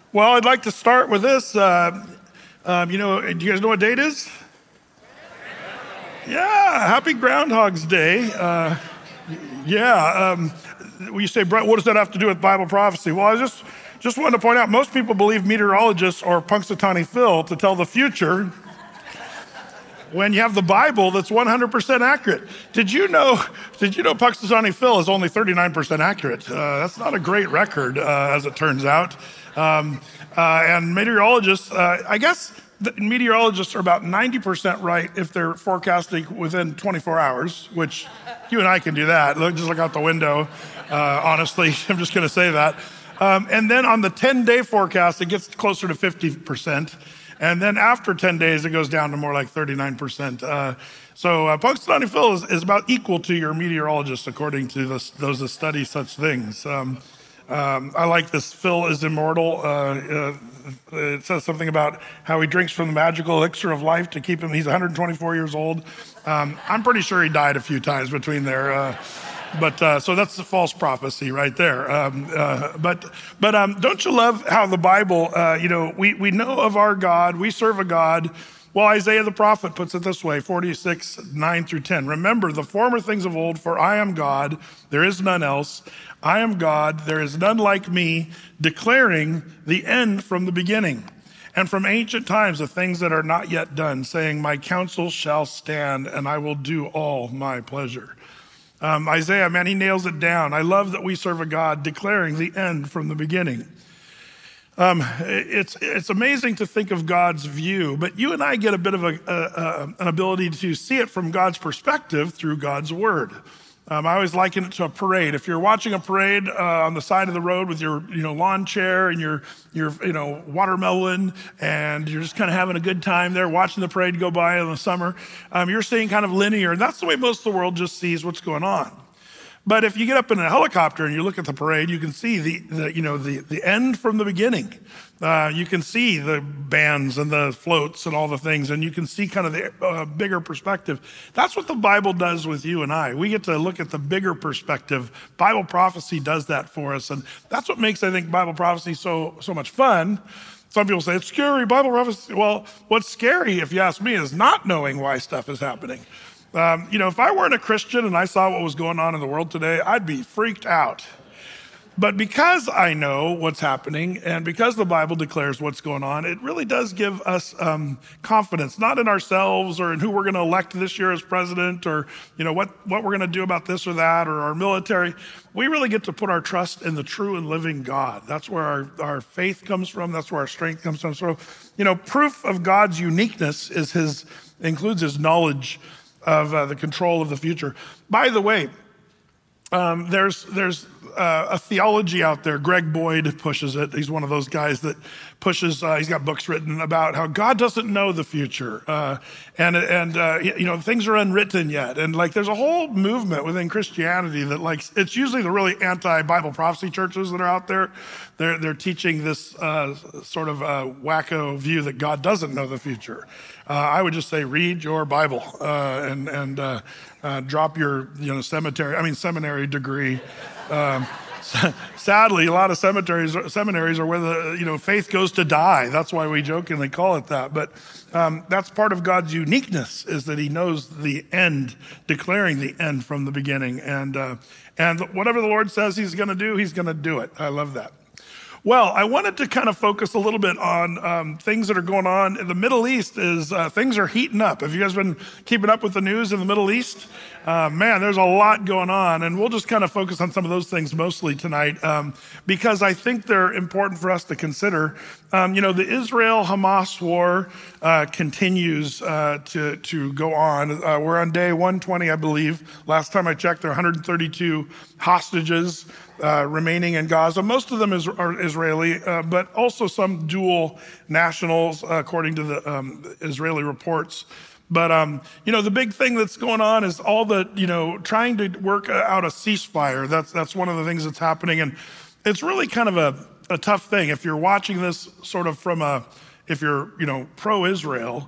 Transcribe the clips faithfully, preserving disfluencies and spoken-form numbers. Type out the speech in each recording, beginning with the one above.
Well, I'd like to start with this. Uh, um, you know, do you guys know what day it is? Yeah, happy Groundhog's Day. Uh, yeah, um, you say, Brett, what does that have to do with Bible prophecy? Well, I just, just wanted to point out, most people believe meteorologists or Punxsutawney Phil to tell the future when you have the Bible that's one hundred percent accurate. Did you know, did you know Punxsutawney Phil is only thirty-nine percent accurate? Uh, that's not a great record, uh, as it turns out. Um, uh, and meteorologists, uh, I guess the meteorologists are about ninety percent right if they're forecasting within twenty-four hours, which you and I can do that. Look, just look out the window. Uh, honestly, I'm just going to say that. Um, and then on the ten-day forecast, it gets closer to fifty percent. And then after ten days, it goes down to more like thirty-nine percent. Uh, so uh, Punxsutawney Phil is, is about equal to your meteorologist, according to this, those that study such things. Um, um, I like this, Phil is immortal. Uh, uh, it says something about how he drinks from the magical elixir of life to keep him. He's one hundred twenty-four years old. Um, I'm pretty sure he died a few times between there. Uh, But uh, so that's a false prophecy right there. Um, uh, but but um, don't you love how the Bible, uh, you know, we, we know of our God, we serve a God. Well, Isaiah the prophet puts it this way, forty-six, nine through ten. Remember the former things of old, for I am God, there is none else. I am God, there is none like me, declaring the end from the beginning. And from ancient times, the things that are not yet done, saying, my counsel shall stand, and I will do all my pleasure. Um, Isaiah, man, he nails it down. I love that we serve a God declaring the end from the beginning. Um, it's it's amazing to think of God's view, but you and I get a bit of a, a, a, an ability to see it from God's perspective through God's word. Um, I always liken it to a parade. If you're watching a parade uh, on the side of the road with your, you know, lawn chair and your, your, you know, watermelon, and you're just kind of having a good time there, watching the parade go by in the summer, um, you're seeing kind of linear, and that's the way most of the world just sees what's going on. But if you get up in a helicopter and you look at the parade, you can see the, the you know, the, the end from the beginning. Uh, you can see the bands and the floats and all the things, and you can see kind of the uh, bigger perspective. That's what the Bible does with you and I. We get to look at the bigger perspective. Bible prophecy does that for us, and that's what makes, I think, Bible prophecy so so much fun. Some people say, it's scary, Bible prophecy. Well, what's scary, if you ask me, is not knowing why stuff is happening. Um, you know, if I weren't a Christian and I saw what was going on in the world today, I'd be freaked out. But because I know what's happening and because the Bible declares what's going on, it really does give us um, confidence, not in ourselves or in who we're going to elect this year as president or, you know, what, what we're going to do about this or that or our military. We really get to put our trust in the true and living God. That's where our, our faith comes from. That's where our strength comes from. So, you know, proof of God's uniqueness is his, includes his knowledge of uh, the control of the future. By the way, um, there's there's uh, a theology out there. Greg Boyd pushes it. He's one of those guys that pushes. Uh, he's got books written about how God doesn't know the future, uh, and and uh, you know things are unwritten yet. And like there's a whole movement within Christianity that like it's usually the really anti-Bible prophecy churches that are out there. They're they're teaching this uh, sort of uh, wacko view that God doesn't know the future. Uh, I would just say read your Bible uh, and and uh, uh, drop your you know cemetery I mean seminary degree. Um, sadly, a lot of cemeteries seminaries are where the you know faith goes to die. That's why we jokingly call it that. But um, that's part of God's uniqueness is that He knows the end, declaring the end from the beginning, and uh, and whatever the Lord says He's going to do, He's going to do it. I love that. Well, I wanted to kind of focus a little bit on um, things that are going on in the Middle East. Is uh, things are heating up. Have you guys been keeping up with the news in the Middle East? Uh, man, there's a lot going on, and we'll just kind of focus on some of those things mostly tonight um, because I think they're important for us to consider. Um, you know, the Israel-Hamas war uh, continues uh, to to go on. Uh, we're on day one twenty, I believe. Last time I checked, there are one hundred thirty-two hostages uh, remaining in Gaza. Most of them is, are Israeli, uh, but also some dual nationals, uh, according to the um, Israeli reports. But, um, you know, the big thing that's going on is all the, you know, trying to work out a ceasefire. That's that's one of the things that's happening. And it's really kind of a, a tough thing. If you're watching this sort of from a, if you're, you know, pro-Israel,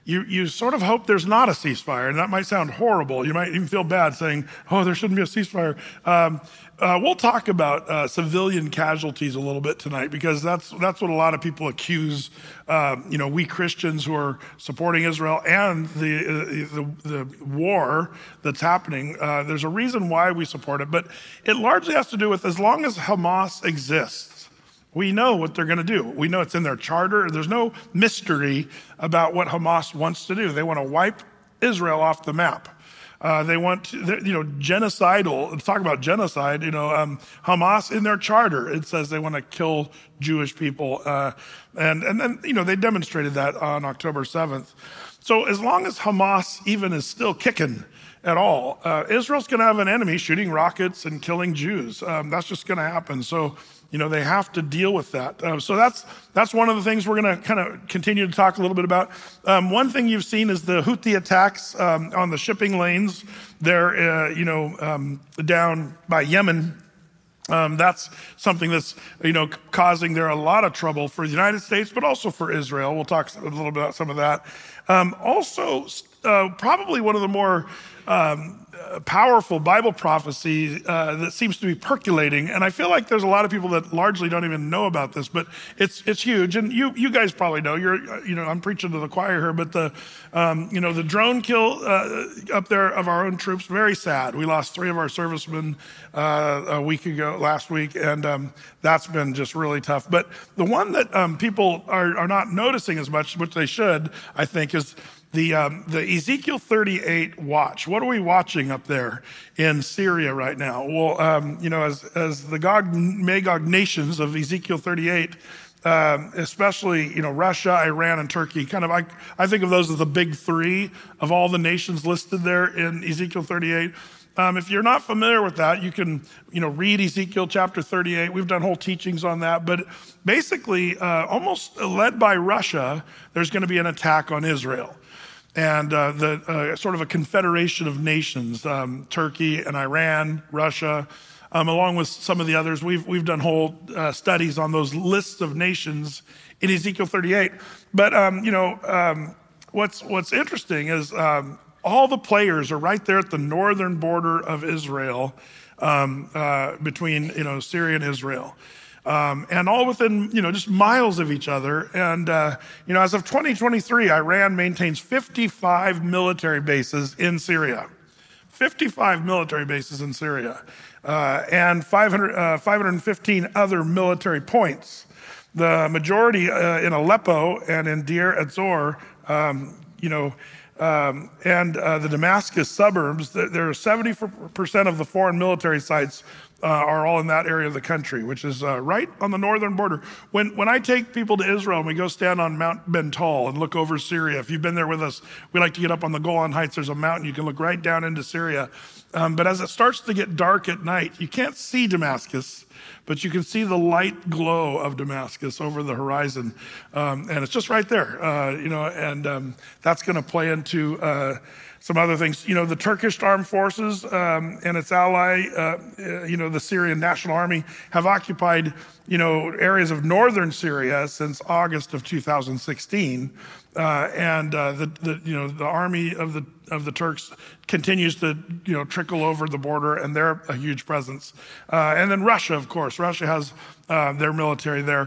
you, you sort of hope there's not a ceasefire, and that might sound horrible. You might even feel bad saying, oh, there shouldn't be a ceasefire. Um, uh, we'll talk about uh, civilian casualties a little bit tonight, because that's that's what a lot of people accuse, uh, you know, we Christians who are supporting Israel and the uh, the, the war that's happening. Uh, there's a reason why we support it, but it largely has to do with, as long as Hamas exists, we know what they're going to do. We know it's in their charter. There's no mystery about what Hamas wants to do. They want to wipe Israel off the map. Uh, they want, to, you know, genocidal. Let's talk about genocide. You know, um, Hamas in their charter, it says they want to kill Jewish people, uh, and and then you know they demonstrated that on October seventh. So as long as Hamas even is still kicking at all, uh, Israel's going to have an enemy shooting rockets and killing Jews. Um, that's just going to happen. So, you know, they have to deal with that. Uh, so that's that's one of the things we're going to kind of continue to talk a little bit about. Um, one thing you've seen is the Houthi attacks um, on the shipping lanes there, uh, you know, um, down by Yemen. Um, that's something that's, you know, causing there a lot of trouble for the United States, but also for Israel. We'll talk a little bit about some of that. Um, also, uh, probably one of the more um, powerful Bible prophecy uh, that seems to be percolating, and I feel like there's a lot of people that largely don't even know about this, but it's it's huge. And you you guys probably know. You're you know I'm preaching to the choir here, but the um, you know the drone kill uh, up there of our own troops, very sad. We lost three of our servicemen uh, a week ago, last week, and um, that's been just really tough. But the one that um, people are are not noticing as much, which they should, I think, is The um, the Ezekiel thirty-eight watch. What are we watching up there in Syria right now? Well, um, you know, as as the Gog Magog nations of Ezekiel thirty-eight, um, especially you know Russia, Iran, and Turkey. Kind of, I I think of those as the big three of all the nations listed there in Ezekiel thirty-eight. Um, if you're not familiar with that, you can you know read Ezekiel chapter thirty-eight. We've done whole teachings on that, but basically, uh, almost led by Russia, there's going to be an attack on Israel. And uh, the uh, sort of a confederation of nations, um, Turkey and Iran, Russia, um, along with some of the others. We've we've done whole uh, studies on those lists of nations in Ezekiel thirty-eight. But um, you know, um, what's what's interesting is um, all the players are right there at the northern border of Israel, um, uh, between you know Syria and Israel. Um, and all within, you know, just miles of each other. And, uh, you know, as of twenty twenty-three, Iran maintains fifty-five military bases in Syria. fifty-five military bases in Syria. Uh, and five hundred, uh, five hundred fifteen other military points. The majority uh, in Aleppo and in Deir ez-Zor, um, you know, um, and uh, the Damascus suburbs, there are seventy percent of the foreign military sites Uh, are all in that area of the country, which is uh, right on the northern border. When when I take people to Israel and we go stand on Mount Bental and look over Syria, if you've been there with us, we like to get up on the Golan Heights. There's a mountain. You can look right down into Syria. Um, but as it starts to get dark at night, you can't see Damascus, but you can see the light glow of Damascus over the horizon. Um, and it's just right there, uh, you know, and um, that's going to play into uh, some other things. You know, the Turkish armed forces um, and its ally, uh, you know, the Syrian National Army, have occupied, you know, areas of northern Syria since August of two thousand sixteen. Uh, and uh, the, the, you know, the army of the of the Turks continues to, you know, trickle over the border, and they're a huge presence. Uh, and then Russia, of course. Russia has uh, their military there.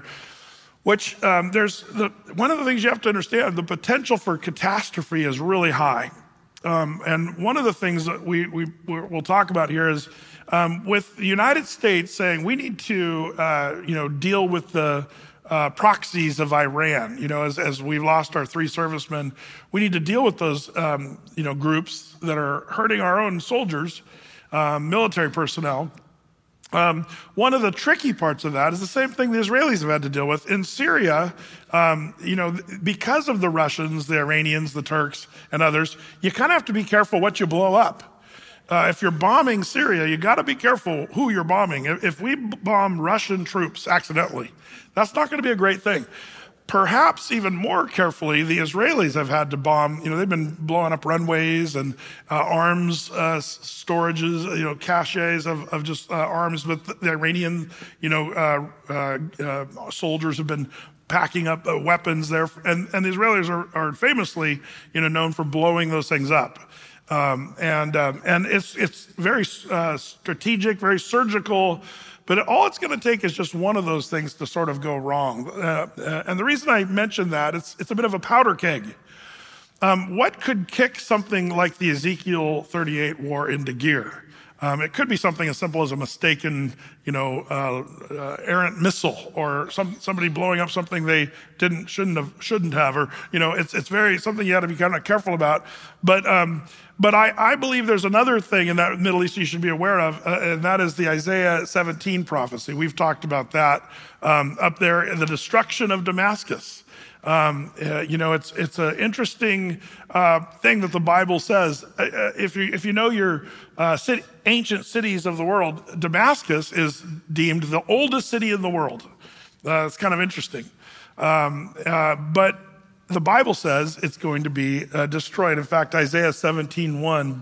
Which um, there's the, one of the things you have to understand: the potential for catastrophe is really high. Um, and one of the things that we, we, we'll talk about here is um, with the United States saying we need to, uh, you know, deal with the uh, proxies of Iran. You know, as, as we've lost our three servicemen, we need to deal with those, um, you know, groups that are hurting our own soldiers, um, military personnel. Um, one of the tricky parts of that is the same thing the Israelis have had to deal with. In Syria, um, you know, because of the Russians, the Iranians, the Turks, and others, you kind of have to be careful what you blow up. Uh, if you're bombing Syria, you got to be careful who you're bombing. If, if we bomb Russian troops accidentally, that's not going to be a great thing. perhaps even more carefully, the Israelis have had to bomb. You know, they've been blowing up runways and uh, arms uh, storages, you know, caches of, of just uh, arms. But the Iranian, you know, uh, uh, uh, soldiers have been packing up uh, weapons there. And, and the Israelis are, are famously, you know, known for blowing those things up. Um, and um, and it's, it's very uh, strategic, very surgical. But all it's going to take is just one of those things to sort of go wrong. Uh, uh, and the reason I mention that, it's, it's a bit of a powder keg. Um, what could kick something like the Ezekiel thirty-eight war into gear? Um, it could be something as simple as a mistaken, you know, uh, uh, errant missile, or some, somebody blowing up something they didn't, shouldn't have, shouldn't have, or, you know, it's, it's very, something you have to be kind of careful about. But, um, but I, I believe there's another thing in that Middle East you should be aware of, uh, and that is the Isaiah seventeen prophecy. We've talked about that, um, up there, the destruction of Damascus. Um, uh, you know, it's it's an interesting uh, thing that the Bible says. Uh, if you if you know your uh, city, ancient cities of the world, Damascus is deemed the oldest city in the world. Uh, it's kind of interesting, um, uh, but the Bible says it's going to be uh, destroyed. In fact, Isaiah seventeen one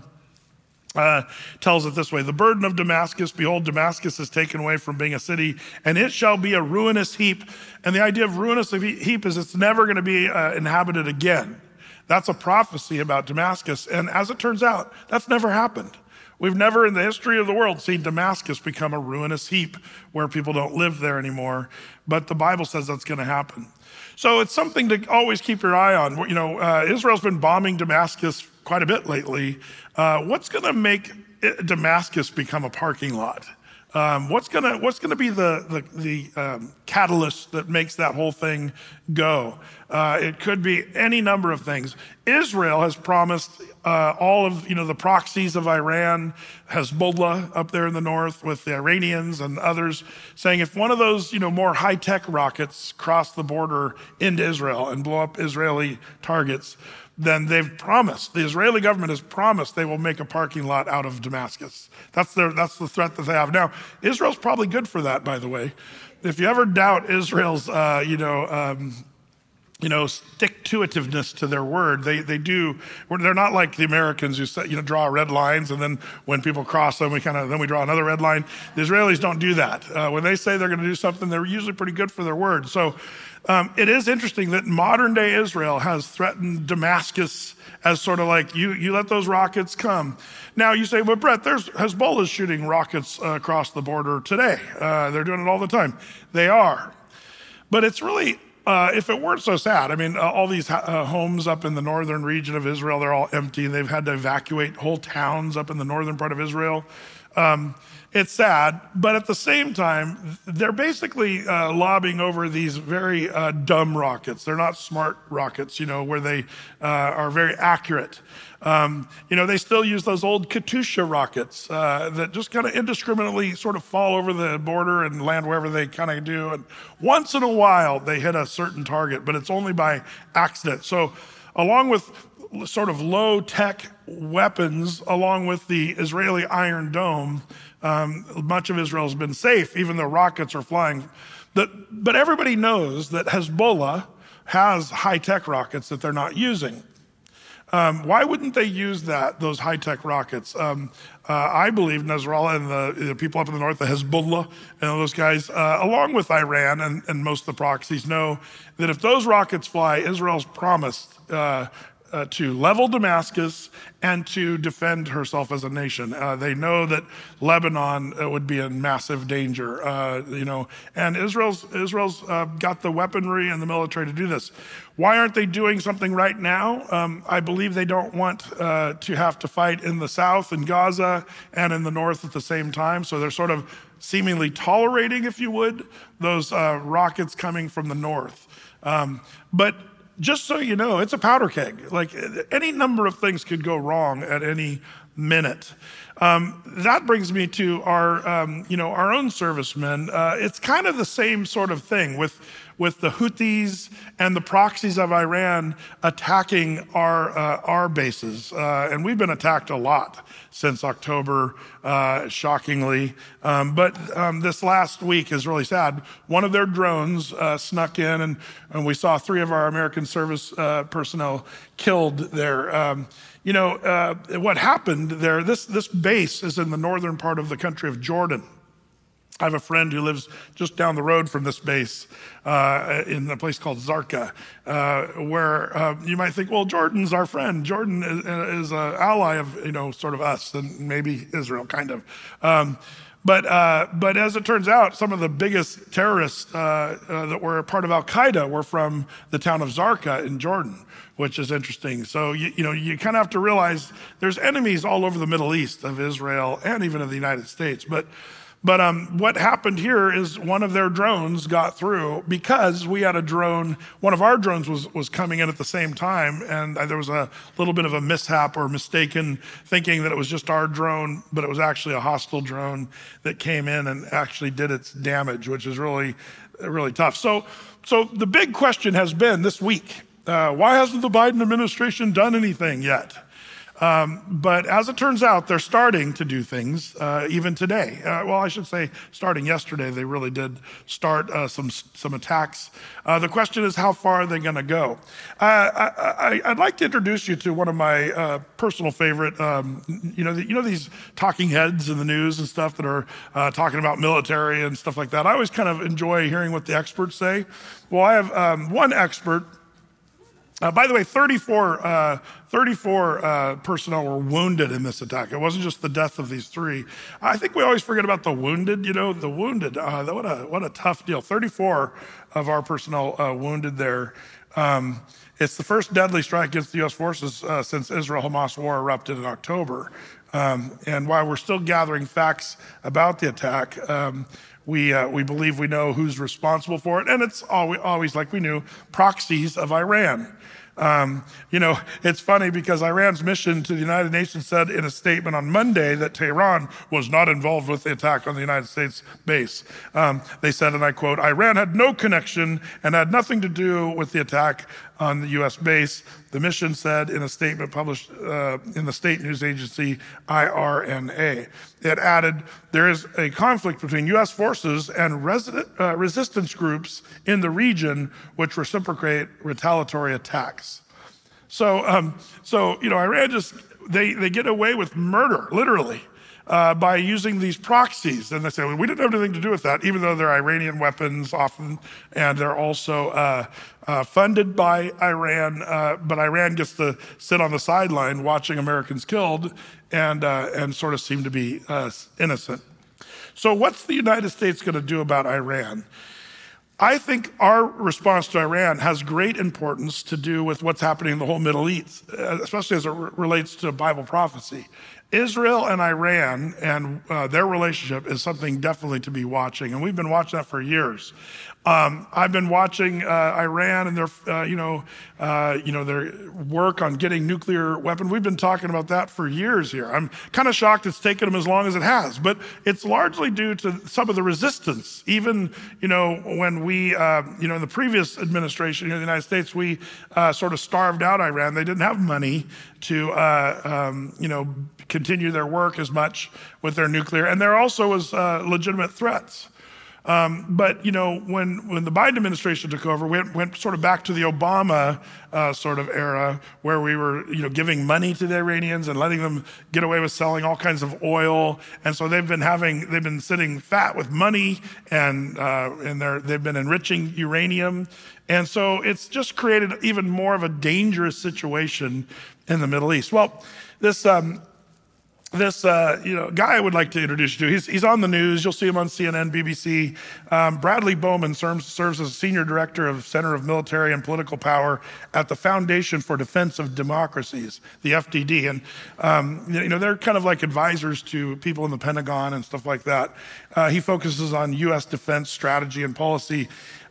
Uh, tells it this way: the burden of Damascus, behold, Damascus is taken away from being a city, and it shall be a ruinous heap. And the idea of ruinous heap is it's never going to be uh, inhabited again. That's a prophecy about Damascus. And as it turns out, that's never happened. We've never in the history of the world seen Damascus become a ruinous heap where people don't live there anymore. But the Bible says that's going to happen. So it's something to always keep your eye on. You know, uh, Israel's been bombing Damascus quite a bit lately. Uh, what's going to make it, Damascus become a parking lot? Um, what's going to what's going to be the the, the um, catalyst that makes that whole thing go? Uh, it could be any number of things. Israel has promised uh, all of you know the proxies of Iran, Hezbollah up there in the north with the Iranians and others, saying if one of those you know more high tech rockets cross the border into Israel and blow up Israeli targets, then they've promised, the Israeli government has promised they will make a parking lot out of Damascus. That's their, that's the threat that they have. Now, Israel's probably good for that, by the way. If you ever doubt Israel's, uh, you know, um, you know, stick-to-itiveness to their word, they they do. They're not like the Americans who say, you know draw red lines, and then when people cross them, we kind of then we draw another red line. The Israelis don't do that. Uh, when they say they're going to do something, they're usually pretty good for their word. So. Um, it is interesting that modern day Israel has threatened Damascus as sort of like, you, you let those rockets come. Now you say, but Brett, there's Hezbollah shooting rockets uh, across the border today. Uh, they're doing it all the time. They are. But it's really, uh, if it weren't so sad, I mean, uh, all these uh, homes up in the northern region of Israel, they're all empty. They've had to evacuate whole towns up in the northern part of Israel. Um, It's sad, but at the same time, they're basically uh, lobbying over these very uh, dumb rockets. They're not smart rockets, you know, where they uh, are very accurate. Um, you know, they still use those old Katyusha rockets uh, that just kind of indiscriminately sort of fall over the border and land wherever they kind of do. And once in a while, they hit a certain target, but it's only by accident. So along with sort of low-tech weapons, along with the Israeli Iron Dome, Um, much of Israel has been safe, even though rockets are flying. But, but everybody knows that Hezbollah has high-tech rockets that they're not using. Um, why wouldn't they use that, those high-tech rockets? Um, uh, I believe Nasrallah and the, the people up in the north, the Hezbollah, and those guys, uh, along with Iran and, and most of the proxies, know that if those rockets fly, Israel's promised uh, Uh, to level Damascus and to defend herself as a nation. Uh, they know that Lebanon uh, would be in massive danger, uh, you know, and Israel's Israel's uh, got the weaponry and the military to do this. Why aren't they doing something right now? Um, I believe they don't want uh, to have to fight in the south, in Gaza, and in the north at the same time. So they're sort of seemingly tolerating, if you would, those uh, rockets coming from the north. Um, but just so you know, it's a powder keg. Like any number of things could go wrong at any minute. Um, that brings me to our, um, you know, our own servicemen. Uh, it's kind of the same sort of thing with with the Houthis and the proxies of Iran attacking our uh, our bases, uh, and we've been attacked a lot since October, uh, shockingly. Um, but um, this last week is really sad. One of their drones uh, snuck in, and, and we saw three of our American service uh, personnel killed there. Um, you know, uh, what happened there, this, this base is in the northern part of the country of Jordan. I have a friend who lives just down the road from this base uh, in a place called Zarqa, uh, where uh, you might think, well, Jordan's our friend. Jordan is, is an ally of, you know, sort of us and maybe Israel, kind of. Um, but uh, but as it turns out, some of the biggest terrorists uh, uh, that were part of Al-Qaeda were from the town of Zarqa in Jordan, which is interesting. So, you, you know, you kind of have to realize there's enemies all over the Middle East of Israel and even of the United States. But But um, what happened here is one of their drones got through because we had a drone, one of our drones was, was coming in at the same time, and there was a little bit of a mishap or mistaken thinking that it was just our drone, but it was actually a hostile drone that came in and actually did its damage, which is really, really tough. So, so the big question has been this week, uh, why hasn't the Biden administration done anything yet? Um, but as it turns out, they're starting to do things uh, even today. Uh, well, I should say starting yesterday, they really did start uh, some some attacks. Uh, the question is, how far are they going to go? Uh, I, I, I'd like to introduce you to one of my uh, personal favorite, um, you know, the, you know these talking heads in the news and stuff that are uh, talking about military and stuff like that. I always kind of enjoy hearing what the experts say. Well, I have um, one expert. Uh, by the way, thirty-four, uh, thirty-four uh, personnel were wounded in this attack. It wasn't just the death of these three. I think we always forget about the wounded. You know, the wounded. Uh, what a what a tough deal. thirty-four of our personnel uh, wounded there. Um, it's the first deadly strike against the U S forces uh, since Israel-Hamas war erupted in October. Um, and while we're still gathering facts about the attack, um, We uh, we believe we know who's responsible for it, and it's always, always like we knew, proxies of Iran. Um, you know, it's funny because Iran's mission to the United Nations said in a statement on Monday that Tehran was not involved with the attack on the United States base. Um, they said, and I quote, Iran had no connection and had nothing to do with the attack on the U S base. The mission said in a statement published uh, in the state news agency I R N A. It added, there is a conflict between U S forces and resident, uh, resistance groups in the region which reciprocate retaliatory attacks. So, um, so you know, Iran just, they, they get away with murder, literally. Uh, by using these proxies. And they say, well, we didn't have anything to do with that, even though they're Iranian weapons often, and they're also uh, uh, funded by Iran, uh, but Iran gets to sit on the sideline watching Americans killed and, uh, and sort of seem to be uh, innocent. So what's the United States going to do about Iran? I think our response to Iran has great importance to do with what's happening in the whole Middle East, especially as it re- relates to Bible prophecy. Israel and Iran and uh, their relationship is something definitely to be watching, and we've been watching that for years. Um, I've been watching uh, Iran and their, uh, you know, uh, you know, their work on getting nuclear weapons. We've been talking about that for years here. I'm kind of shocked it's taken them as long as it has, but it's largely due to some of the resistance. Even, you know, when we, uh, you know, in the previous administration here in the United States, we uh, sort of starved out Iran. They didn't have money to, uh, um, you know, continue their work as much with their nuclear, and there also was uh, legitimate threats. Um, but, you know, when, when the Biden administration took over, we went, went sort of back to the Obama uh, sort of era where we were, you know, giving money to the Iranians and letting them get away with selling all kinds of oil. And so they've been having, they've been sitting fat with money and, uh, and they're, they've been enriching uranium. And so it's just created even more of a dangerous situation in the Middle East. Well, this, um, This uh, you know guy I would like to introduce you to, he's, he's on the news. You'll see him on C N N, B B C. Um, Bradley Bowman serves, serves as Senior Director of Center of Military and Political Power at the Foundation for Defense of Democracies, the F D D. And um, you know they're kind of like advisors to people in the Pentagon and stuff like that. Uh, he focuses on U S defense strategy and policy.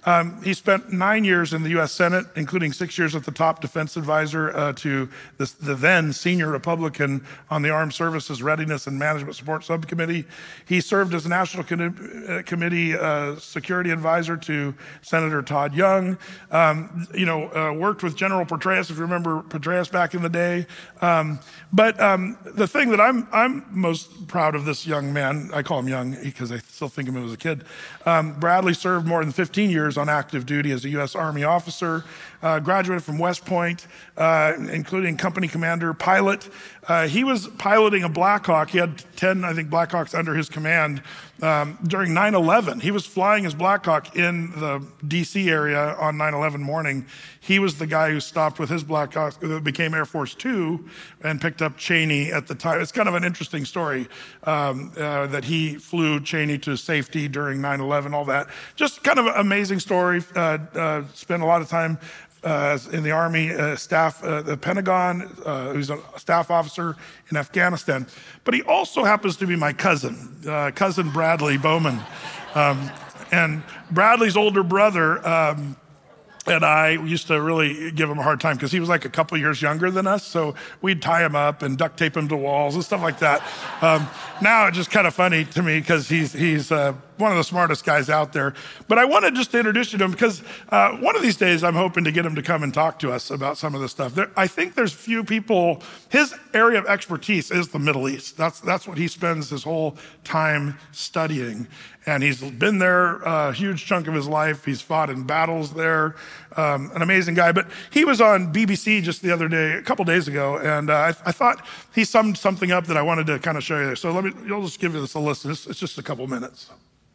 Um, he spent nine years in the U S Senate, including six years at the top defense advisor uh, to the, the then senior Republican on the Armed Services Readiness and Management Support Subcommittee. He served as National Com- Committee uh, Security Advisor to Senator Todd Young. Um, you know, uh, worked with General Petraeus, if you remember Petraeus back in the day. Um, but um, the thing that I'm I'm most proud of this young man, I call him young because I still think of him as a kid. Um, Bradley served more than fifteen years on active duty as a U S Army officer, uh, graduated from West Point, uh, including company commander, pilot. Uh, he was piloting a Black Hawk. He had ten, I think, Black Hawks under his command um, during nine eleven. He was flying his Black Hawk in the D C area on nine eleven morning. He was the guy who stopped with his Black Hawk, that became Air Force Two, and picked up Cheney at the time. It's kind of an interesting story um, uh, that he flew Cheney to safety during nine eleven, all that. Just kind of an amazing story. Uh, uh, spent a lot of time Uh, in the Army uh, staff, uh, the Pentagon, uh, who's a staff officer in Afghanistan. But he also happens to be my cousin, uh, cousin Bradley Bowman. Um, and Bradley's older brother um, and I used to really give him a hard time because he was like a couple years younger than us. So we'd tie him up and duct tape him to walls and stuff like that. Um, now it's just kind of funny to me because he's he's uh, one of the smartest guys out there. But I wanted just to introduce you to him because uh, one of these days I'm hoping to get him to come and talk to us about some of this stuff. There, I think there's few people, his area of expertise is the Middle East. That's, that's what he spends his whole time studying. And he's been there a huge chunk of his life. He's fought in battles there. Um, an amazing guy. But he was on B B C just the other day, a couple days ago, and uh, I, I thought he summed something up that I wanted to kind of show you. So let me, I'll just give you this a listen. It's, it's just a couple minutes.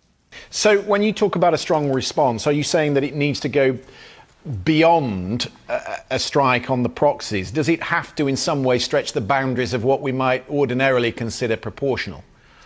So when you talk about a strong response, are you saying that it needs to go beyond a, a strike on the proxies? Does it have to in some way stretch the boundaries of what we might ordinarily consider proportional?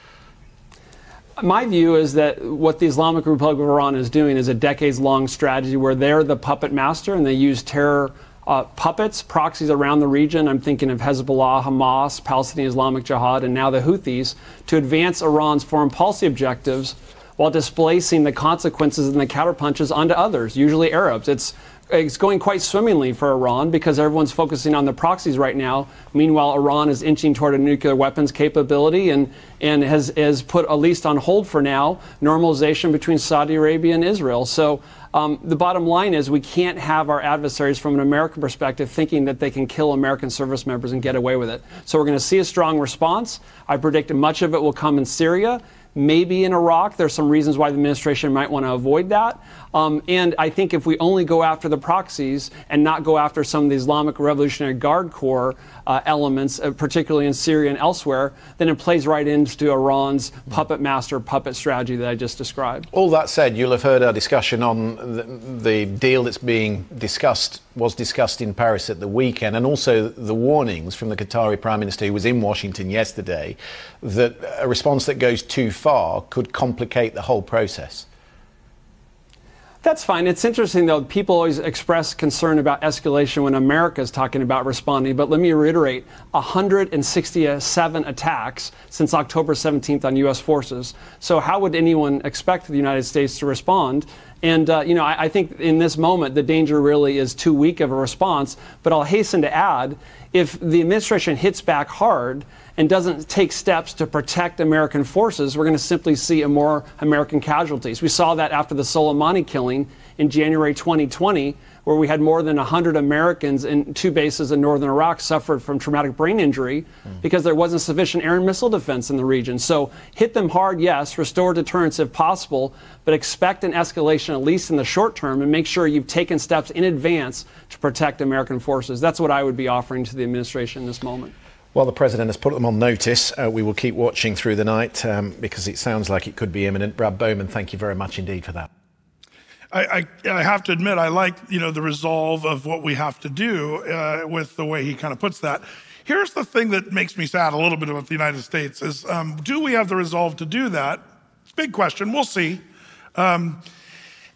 My view is that what the Islamic Republic of Iran is doing is a decades-long strategy where they're the puppet master and they use terror uh, puppets, proxies around the region. I'm thinking of Hezbollah, Hamas, Palestinian Islamic Jihad, and now the Houthis to advance Iran's foreign policy objectives while displacing the consequences and the counterpunches onto others, usually Arabs. It's It's going quite swimmingly for Iran because everyone's focusing on the proxies right now. Meanwhile, Iran is inching toward a nuclear weapons capability and, and has, has put, at least on hold for now, normalization between Saudi Arabia and Israel. So um, the bottom line is we can't have our adversaries from an American perspective thinking that they can kill American service members and get away with it. So we're going to see a strong response. I predict much of it will come in Syria. Maybe in Iraq. There's some reasons why the administration might want to avoid that. Um, and I think if we only go after the proxies and not go after some of the Islamic Revolutionary Guard Corps uh, elements, uh, particularly in Syria and elsewhere, then it plays right into Iran's puppet master, puppet strategy that I just described. All that said, you'll have heard our discussion on the, the deal that's being discussed, was discussed in Paris at the weekend, and also the warnings from the Qatari Prime Minister who was in Washington yesterday that a response that goes too far could complicate the whole process. That's fine. It's interesting, though. People always express concern about escalation when America is talking about responding. But let me reiterate, one hundred sixty-seven attacks since October seventeenth on U S forces. So how would anyone expect the United States to respond? And, uh, you know, I, I think in this moment, the danger really is too weak of a response. But I'll hasten to add, if the administration hits back hard and doesn't take steps to protect American forces, we're going to simply see a more American casualties. We saw that after the Soleimani killing in January twenty twenty, where we had more than one hundred Americans in two bases in northern Iraq suffered from traumatic brain injury mm. because there wasn't sufficient air and missile defense in the region. So hit them hard, yes, restore deterrence if possible, but expect an escalation at least in the short term and make sure you've taken steps in advance to protect American forces. That's what I would be offering to the administration in this moment. Well, the President has put them on notice. Uh, we will keep watching through the night um, because it sounds like it could be imminent. Brad Bowman, thank you very much indeed for that. I, I, I have to admit, I like, you know, the resolve of what we have to do uh, with the way he kind of puts that. Here's the thing that makes me sad a little bit about the United States is, um, do we have the resolve to do that? It's a big question. We'll see. Um,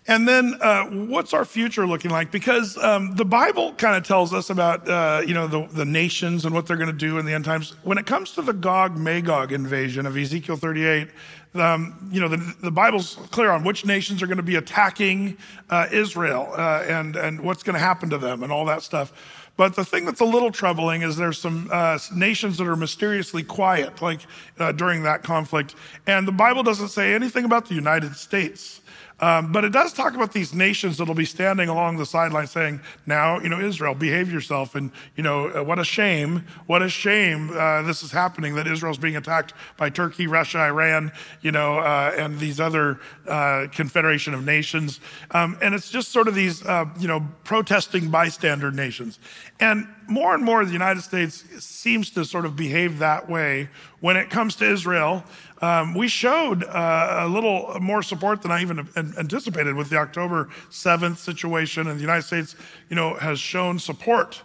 And then uh, what's our future looking like? Because um, the Bible kind of tells us about, uh, you know, the, the nations and what they're going to do in the end times. When it comes to the Gog-Magog invasion of Ezekiel thirty-eight, um, you know, the, the Bible's clear on which nations are going to be attacking uh, Israel uh, and, and what's going to happen to them and all that stuff. But the thing that's a little troubling is there's some uh, nations that are mysteriously quiet, like uh, during that conflict. And the Bible doesn't say anything about the United States. Um, but it does talk about these nations that'll be standing along the sideline saying, now, you know, Israel, behave yourself. And, you know, uh, what a shame, what a shame uh, this is happening, that Israel's being attacked by Turkey, Russia, Iran, you know, uh, and these other uh, confederation of nations. Um, and it's just sort of these, uh, you know, protesting bystander nations. And more and more the United States seems to sort of behave that way when it comes to Israel. Um, we showed uh, a little more support than I even anticipated with the October seventh situation, and the United States, you know, has shown support.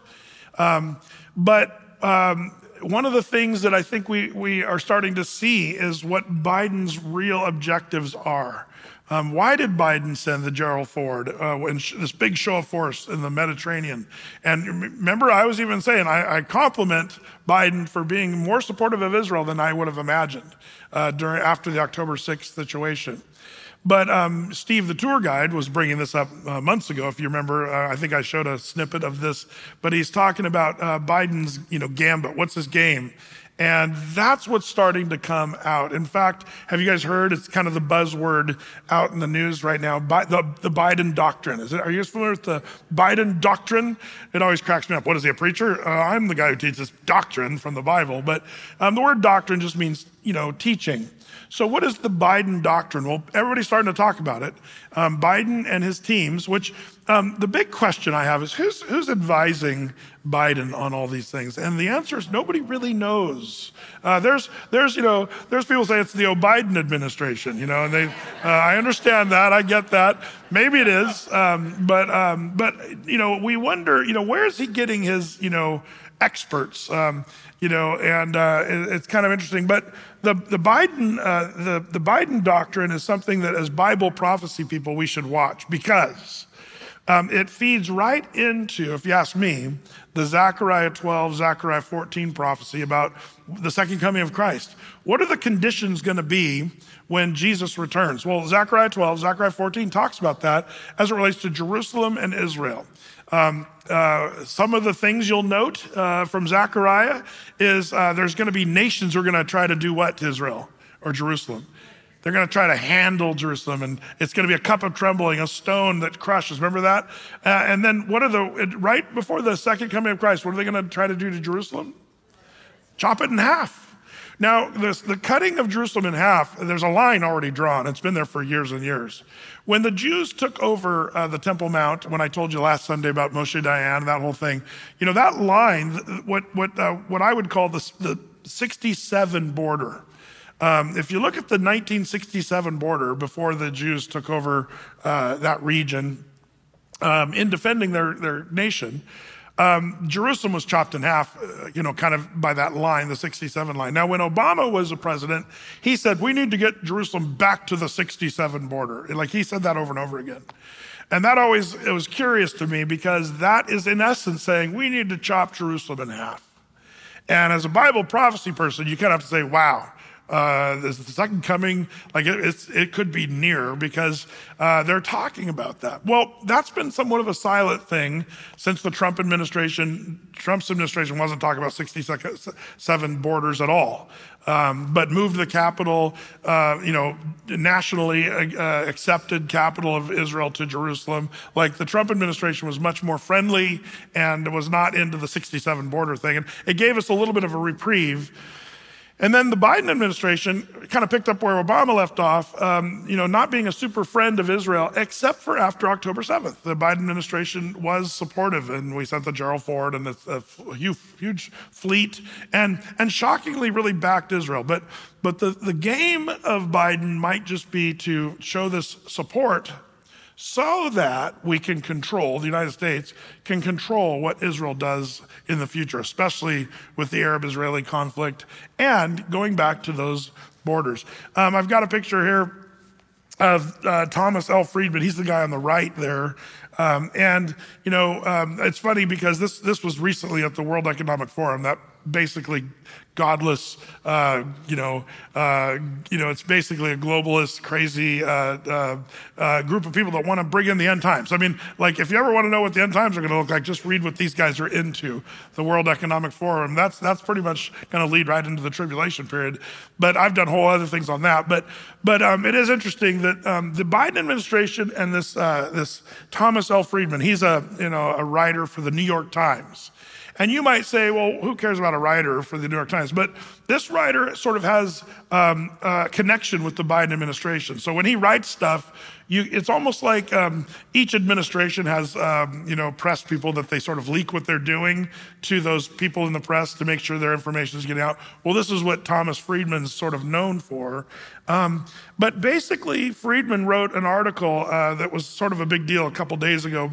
Um, but um, one of the things that I think we, we are starting to see is what Biden's real objectives are. Um, why did Biden send the Gerald Ford, uh, when sh- this big show of force in the Mediterranean? And remember, I was even saying, I, I compliment Biden for being more supportive of Israel than I would have imagined uh, during after the October sixth situation. But um, Steve, the tour guide, was bringing this up uh, months ago. If you remember, uh, I think I showed a snippet of this. But he's talking about uh, Biden's, you know, gambit. What's his game? And that's what's starting to come out. In fact, have you guys heard? It's kind of the buzzword out in the news right now. Bi- the, the Biden doctrine. Is it? Are you guys familiar with the Biden doctrine? It always cracks me up. What is he, a preacher? Uh, I'm the guy who teaches doctrine from the Bible. But um, the word doctrine just means, you know, teaching. So what is the Biden doctrine? Well, everybody's starting to talk about it. Um, Biden and his teams, which um, the big question I have is who's, who's advising Biden on all these things? And the answer is nobody really knows. Uh, there's, there's, you know, there's people say it's the O'Biden administration, you know, and they, uh, I understand that. I get that. Maybe it is. Um, but, um, but, you know, we wonder, you know, where is he getting his, you know, experts? Um, you know, and uh, it, it's kind of interesting. But the the Biden uh, the the Biden doctrine is something that, as Bible prophecy people, we should watch because um, it feeds right into, if you ask me, the Zechariah twelve, Zechariah fourteen prophecy about the second coming of Christ. What are the conditions going to be when Jesus returns? Well, Zechariah twelve, Zechariah fourteen talks about that as it relates to Jerusalem and Israel. Um, uh, some of the things you'll note uh, from Zechariah is uh, there's going to be nations who are going to try to do what to Israel or Jerusalem? They're going to try to handle Jerusalem, and it's going to be a cup of trembling, a stone that crushes. Remember that? Uh, and then what are the, right before the second coming of Christ, what are they going to try to do to Jerusalem? Chop it in half. Now, this, the cutting of Jerusalem in half, there's a line already drawn. It's been there for years and years. When the Jews took over uh, the Temple Mount, when I told you last Sunday about Moshe Dayan, that whole thing, you know, that line, what what uh, what I would call the, the sixty-seven border. Um, if you look at the nineteen sixty-seven border before the Jews took over uh, that region, um, in defending their, their nation, Um, Jerusalem was chopped in half, uh, you know, kind of by that line, the sixty-seven line. Now, when Obama was the president, he said, we need to get Jerusalem back to the sixty-seven border. Like, he said that over and over again. And that always, it was curious to me because that is in essence saying we need to chop Jerusalem in half. And as a Bible prophecy person, you kind of have to say, wow, Uh, the second coming, like it, it's, it could be near because uh, they're talking about that. Well, that's been somewhat of a silent thing since the Trump administration. Trump's administration wasn't talking about sixty-seven borders at all, um, but moved the capital, uh, you know, nationally uh, accepted capital of Israel to Jerusalem. Like the Trump administration was much more friendly and was not into the sixty-seven border thing. And it gave us a little bit of a reprieve. And then the Biden administration kind of picked up where Obama left off, um, you know, not being a super friend of Israel, except for after October seventh. The Biden administration was supportive, and we sent the Gerald Ford and a, a huge, huge fleet, and and shockingly really backed Israel. But but the, the game of Biden might just be to show this support so that we can control, the United States can control what Israel does in the future, especially with the Arab-Israeli conflict and going back to those borders. Um, I've got a picture here of uh, Thomas L. Friedman. He's the guy on the right there. Um, and, you know, um, it's funny because this, this was recently at the World Economic Forum, that basically godless, uh, you know, uh, you know, it's basically a globalist, crazy uh, uh, uh, group of people that want to bring in the end times. I mean, like, if you ever want to know what the end times are going to look like, just read what these guys are into, the World Economic Forum. That's that's pretty much going to lead right into the tribulation period. But I've done whole other things on that. But but um, it is interesting that um, the Biden administration and this uh, this Thomas L. Friedman, he's a you know a writer for the New York Times. And you might say, well, who cares about a writer for the New York Times? But this writer sort of has um, a connection with the Biden administration. So when he writes stuff, you, it's almost like um, each administration has, um, you know, press people that they sort of leak what they're doing to those people in the press to make sure their information is getting out. Well, this is what Thomas Friedman's sort of known for. Um, but basically, Friedman wrote an article uh, that was sort of a big deal a couple days ago.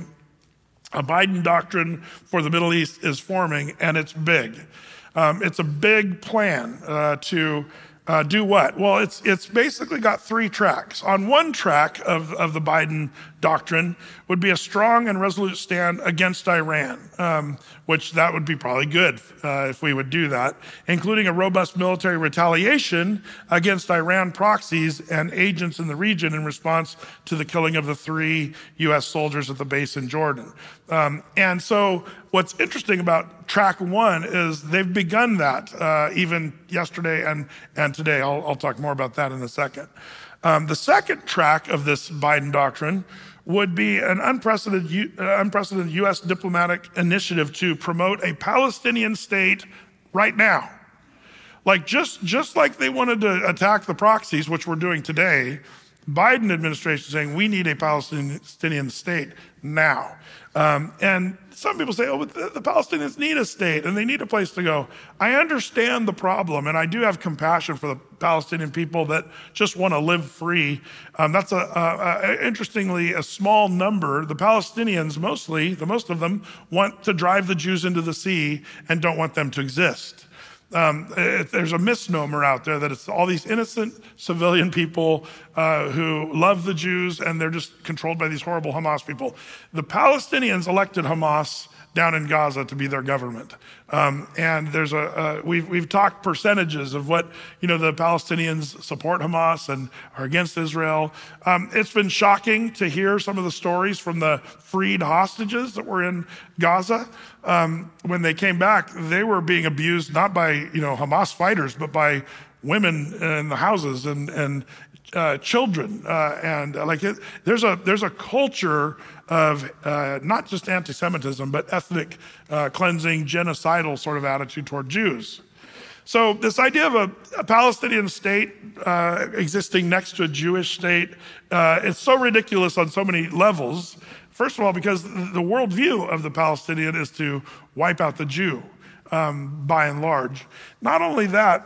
A Biden doctrine for the Middle East is forming, and it's big. Um, it's a big plan uh, to uh, do what? Well, it's it's basically got three tracks. On one track of, of the Biden doctrine would be a strong and resolute stand against Iran, um, which that would be probably good uh, if we would do that, including a robust military retaliation against Iran proxies and agents in the region in response to the killing of the three U S soldiers at the base in Jordan. Um, and so what's interesting about track one is they've begun that uh, even yesterday and, and today. I'll, I'll talk more about that in a second. Um, the second track of this Biden doctrine would be an unprecedented, uh, unprecedented U S diplomatic initiative to promote a Palestinian state right now. Like just, just like they wanted to attack the proxies, which we're doing today, Biden administration is saying we need a Palestinian state now. Um, and some people say, oh, but the, the Palestinians need a state and they need a place to go. I understand the problem, and I do have compassion for the Palestinian people that just want to live free. Um, that's, a, a, a, interestingly, a small number. The Palestinians, mostly, the most of them, want to drive the Jews into the sea and don't want them to exist. Um, it, there's a misnomer out there that it's all these innocent civilian people uh, who love the Jews, and they're just controlled by these horrible Hamas people. The Palestinians elected Hamas down in Gaza to be their government. Um, and there's a, uh, we've, we've talked percentages of what, you know, the Palestinians support Hamas and are against Israel. Um, it's been shocking to hear some of the stories from the freed hostages that were in Gaza. Um, when they came back, they were being abused, not by, you know, Hamas fighters, but by women in the houses and, and uh, children. Uh, and uh, like it, there's a, there's a culture of uh, not just anti-Semitism, but ethnic uh, cleansing, genocidal sort of attitude toward Jews. So this idea of a, a Palestinian state uh, existing next to a Jewish state, uh, it's so ridiculous on so many levels. First of all, because the worldview of the Palestinian is to wipe out the Jew, um, by and large. Not only that,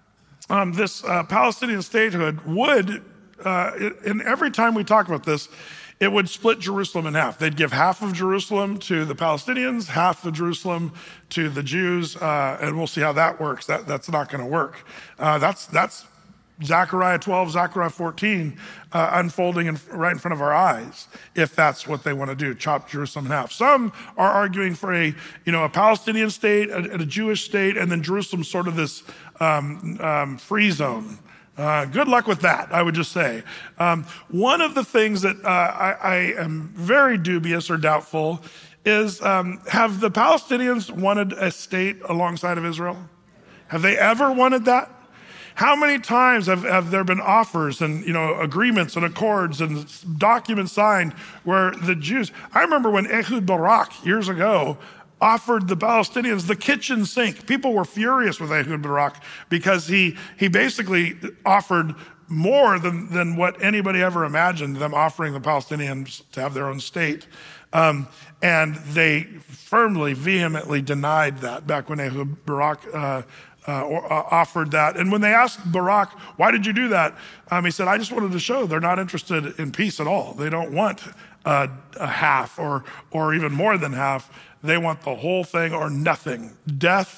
um, this uh, Palestinian statehood would, uh, and every time we talk about this, it would split Jerusalem in half. They'd give half of Jerusalem to the Palestinians, half of Jerusalem to the Jews, uh, and we'll see how that works. That, that's not going to work. Uh, that's that's Zechariah twelve, Zechariah fourteen uh, unfolding in, right in front of our eyes, if that's what they want to do, chop Jerusalem in half. Some are arguing for a, you know, a Palestinian state, a, a Jewish state, and then Jerusalem sort of this um, um, free zone. Uh, good luck with that, I would just say. Um, one of the things that uh, I, I am very dubious or doubtful is, um, have the Palestinians wanted a state alongside of Israel? Have they ever wanted that? How many times have, have there been offers and, you know, agreements and accords and documents signed where the Jews, I remember when Ehud Barak years ago offered the Palestinians the kitchen sink. People were furious with Ehud Barak because he he basically offered more than, than what anybody ever imagined, them offering the Palestinians to have their own state. Um, and they firmly, vehemently denied that back when Ehud Barak uh, uh, or, uh, offered that. And when they asked Barak, why did you do that? Um, he said, I just wanted to show they're not interested in peace at all. They don't want uh, a half or or even more than half. They want the whole thing or nothing. Death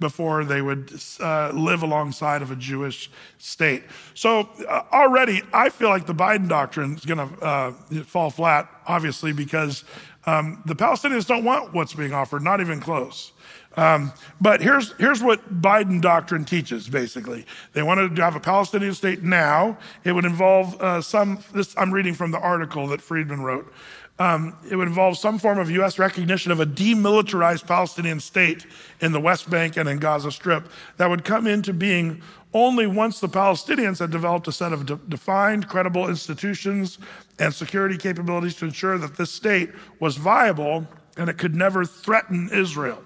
before they would uh, live alongside of a Jewish state. So uh, already, I feel like the Biden doctrine is going to uh, fall flat, obviously, because um, the Palestinians don't want what's being offered, not even close. Um, but here's here's what Biden doctrine teaches, basically. They wanted to have a Palestinian state now. It would involve uh, some, this I'm reading from the article that Friedman wrote. Um, it would involve some form of U S recognition of a demilitarized Palestinian state in the West Bank and in Gaza Strip that would come into being only once the Palestinians had developed a set of de- defined, credible institutions and security capabilities to ensure that this state was viable and it could never threaten Israel.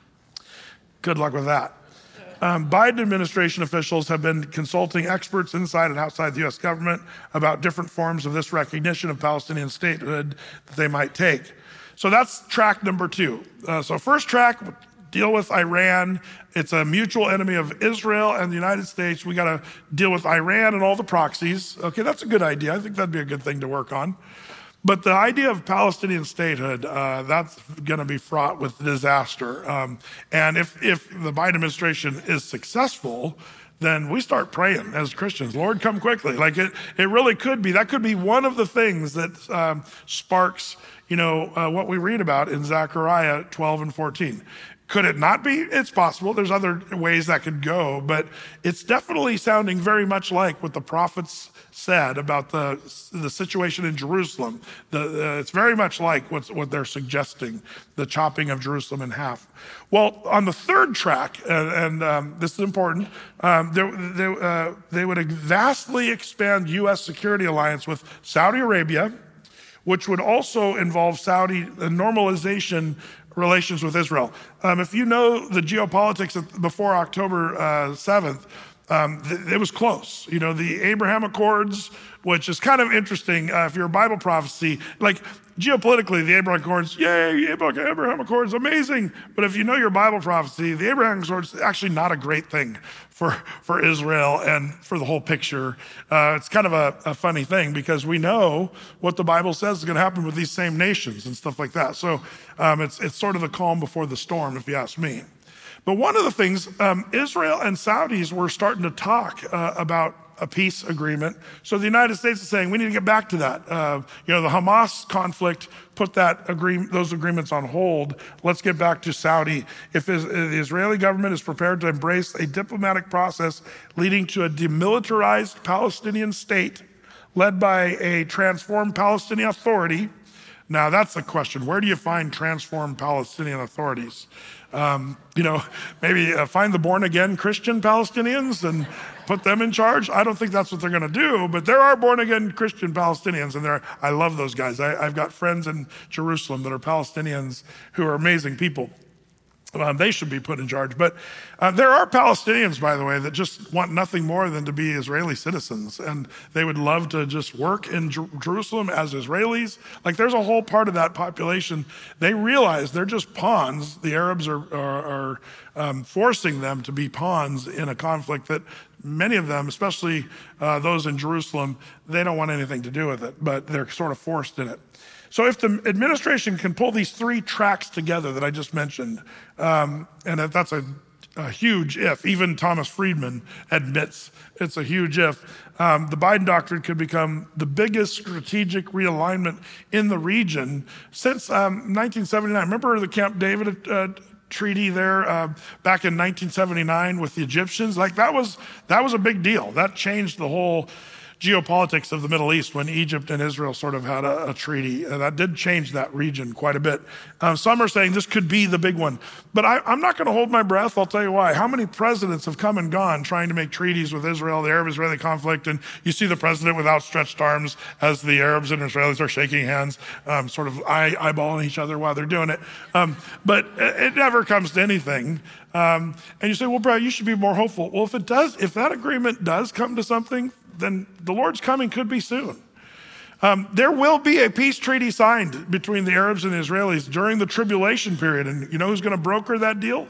Good luck with that. Um, Biden administration officials have been consulting experts inside and outside the U S government about different forms of this recognition of Palestinian statehood that they might take. So that's track number two. Uh, so first track, deal with Iran. It's a mutual enemy of Israel and the United States. We got to deal with Iran and all the proxies. Okay, that's a good idea. I think that'd be a good thing to work on. But the idea of Palestinian statehood, uh, that's going to be fraught with disaster. Um, and if, if the Biden administration is successful, then we start praying as Christians, Lord, come quickly. Like it, it really could be. That could be one of the things that um, sparks, you know, uh, what we read about in Zechariah twelve and fourteen. Could it not be? It's possible. There's other ways that could go, but it's definitely sounding very much like what the prophets said about the the situation in Jerusalem. The, uh, it's very much like what's, what they're suggesting, the chopping of Jerusalem in half. Well, on the third track, and, and um, this is important, um, they, they, uh, they would vastly expand U S security alliance with Saudi Arabia, which would also involve Saudi normalization relations with Israel. Um, if you know the geopolitics of, before October uh, seventh, um, th- it was close. You know, the Abraham Accords, which is kind of interesting uh, if you're a Bible prophecy, like geopolitically, the Abraham Accords, yay, Abraham Accords, amazing. But if you know your Bible prophecy, the Abraham Accords is actually not a great thing for, for Israel and for the whole picture. Uh, it's kind of a, a funny thing because we know what the Bible says is going to happen with these same nations and stuff like that. So um, it's, it's sort of the calm before the storm, if you ask me. But one of the things, um, Israel and Saudis were starting to talk uh, about a peace agreement. So the United States is saying we need to get back to that. Uh, you know, the Hamas conflict put that agreement, those agreements on hold. Let's get back to Saudi. If the Israeli government is prepared to embrace a diplomatic process leading to a demilitarized Palestinian state led by a transformed Palestinian Authority. Now that's the question. Where do you find transformed Palestinian authorities? Um, you know, maybe uh, find the born again Christian Palestinians and put them in charge. I don't think that's what they're going to do, but there are born again Christian Palestinians, and there I love those guys. I, I've got friends in Jerusalem that are Palestinians who are amazing people. Um, they should be put in charge. But uh, there are Palestinians, by the way, that just want nothing more than to be Israeli citizens. And they would love to just work in Jer- Jerusalem as Israelis. Like there's a whole part of that population. They realize they're just pawns. The Arabs are, are, are um, forcing them to be pawns in a conflict that many of them, especially uh, those in Jerusalem, they don't want anything to do with it, but they're sort of forced in it. So if the administration can pull these three tracks together that I just mentioned, um, and that's a, a huge if, even Thomas Friedman admits it's a huge if, um, the Biden doctrine could become the biggest strategic realignment in the region since um, nineteen seventy-nine. Remember the Camp David uh, treaty there uh, back in nineteen seventy-nine with the Egyptians? Like that was that was a big deal. That changed the whole geopolitics of the Middle East when Egypt and Israel sort of had a, a treaty. And that did change that region quite a bit. Um, some are saying this could be the big one. But I, I'm not going to hold my breath. I'll tell you why. How many presidents have come and gone trying to make treaties with Israel, the Arab-Israeli conflict, and you see the president with outstretched arms as the Arabs and Israelis are shaking hands, um, sort of eye, eyeballing each other while they're doing it. Um, but it never comes to anything. Um, and you say, well, Brad, you should be more hopeful. Well, if it does, if that agreement does come to something, then the Lord's coming could be soon. Um, there will be a peace treaty signed between the Arabs and the Israelis during the tribulation period. And you know who's going to broker that deal?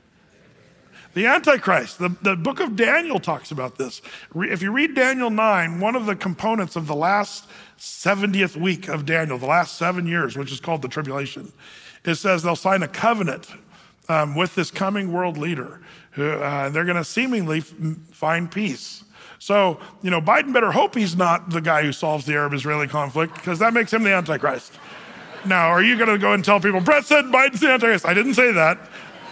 The Antichrist. The, the book of Daniel talks about this. If you read Daniel nine, one of the components of the last seventieth week of Daniel, the last seven years, which is called the tribulation, it says they'll sign a covenant um, with this coming world leader. Who, uh, they're going to seemingly f- find peace. So, you know, Biden better hope he's not the guy who solves the Arab-Israeli conflict, because that makes him the Antichrist. Now, are you going to go and tell people, Brett said Biden's the Antichrist? I didn't say that.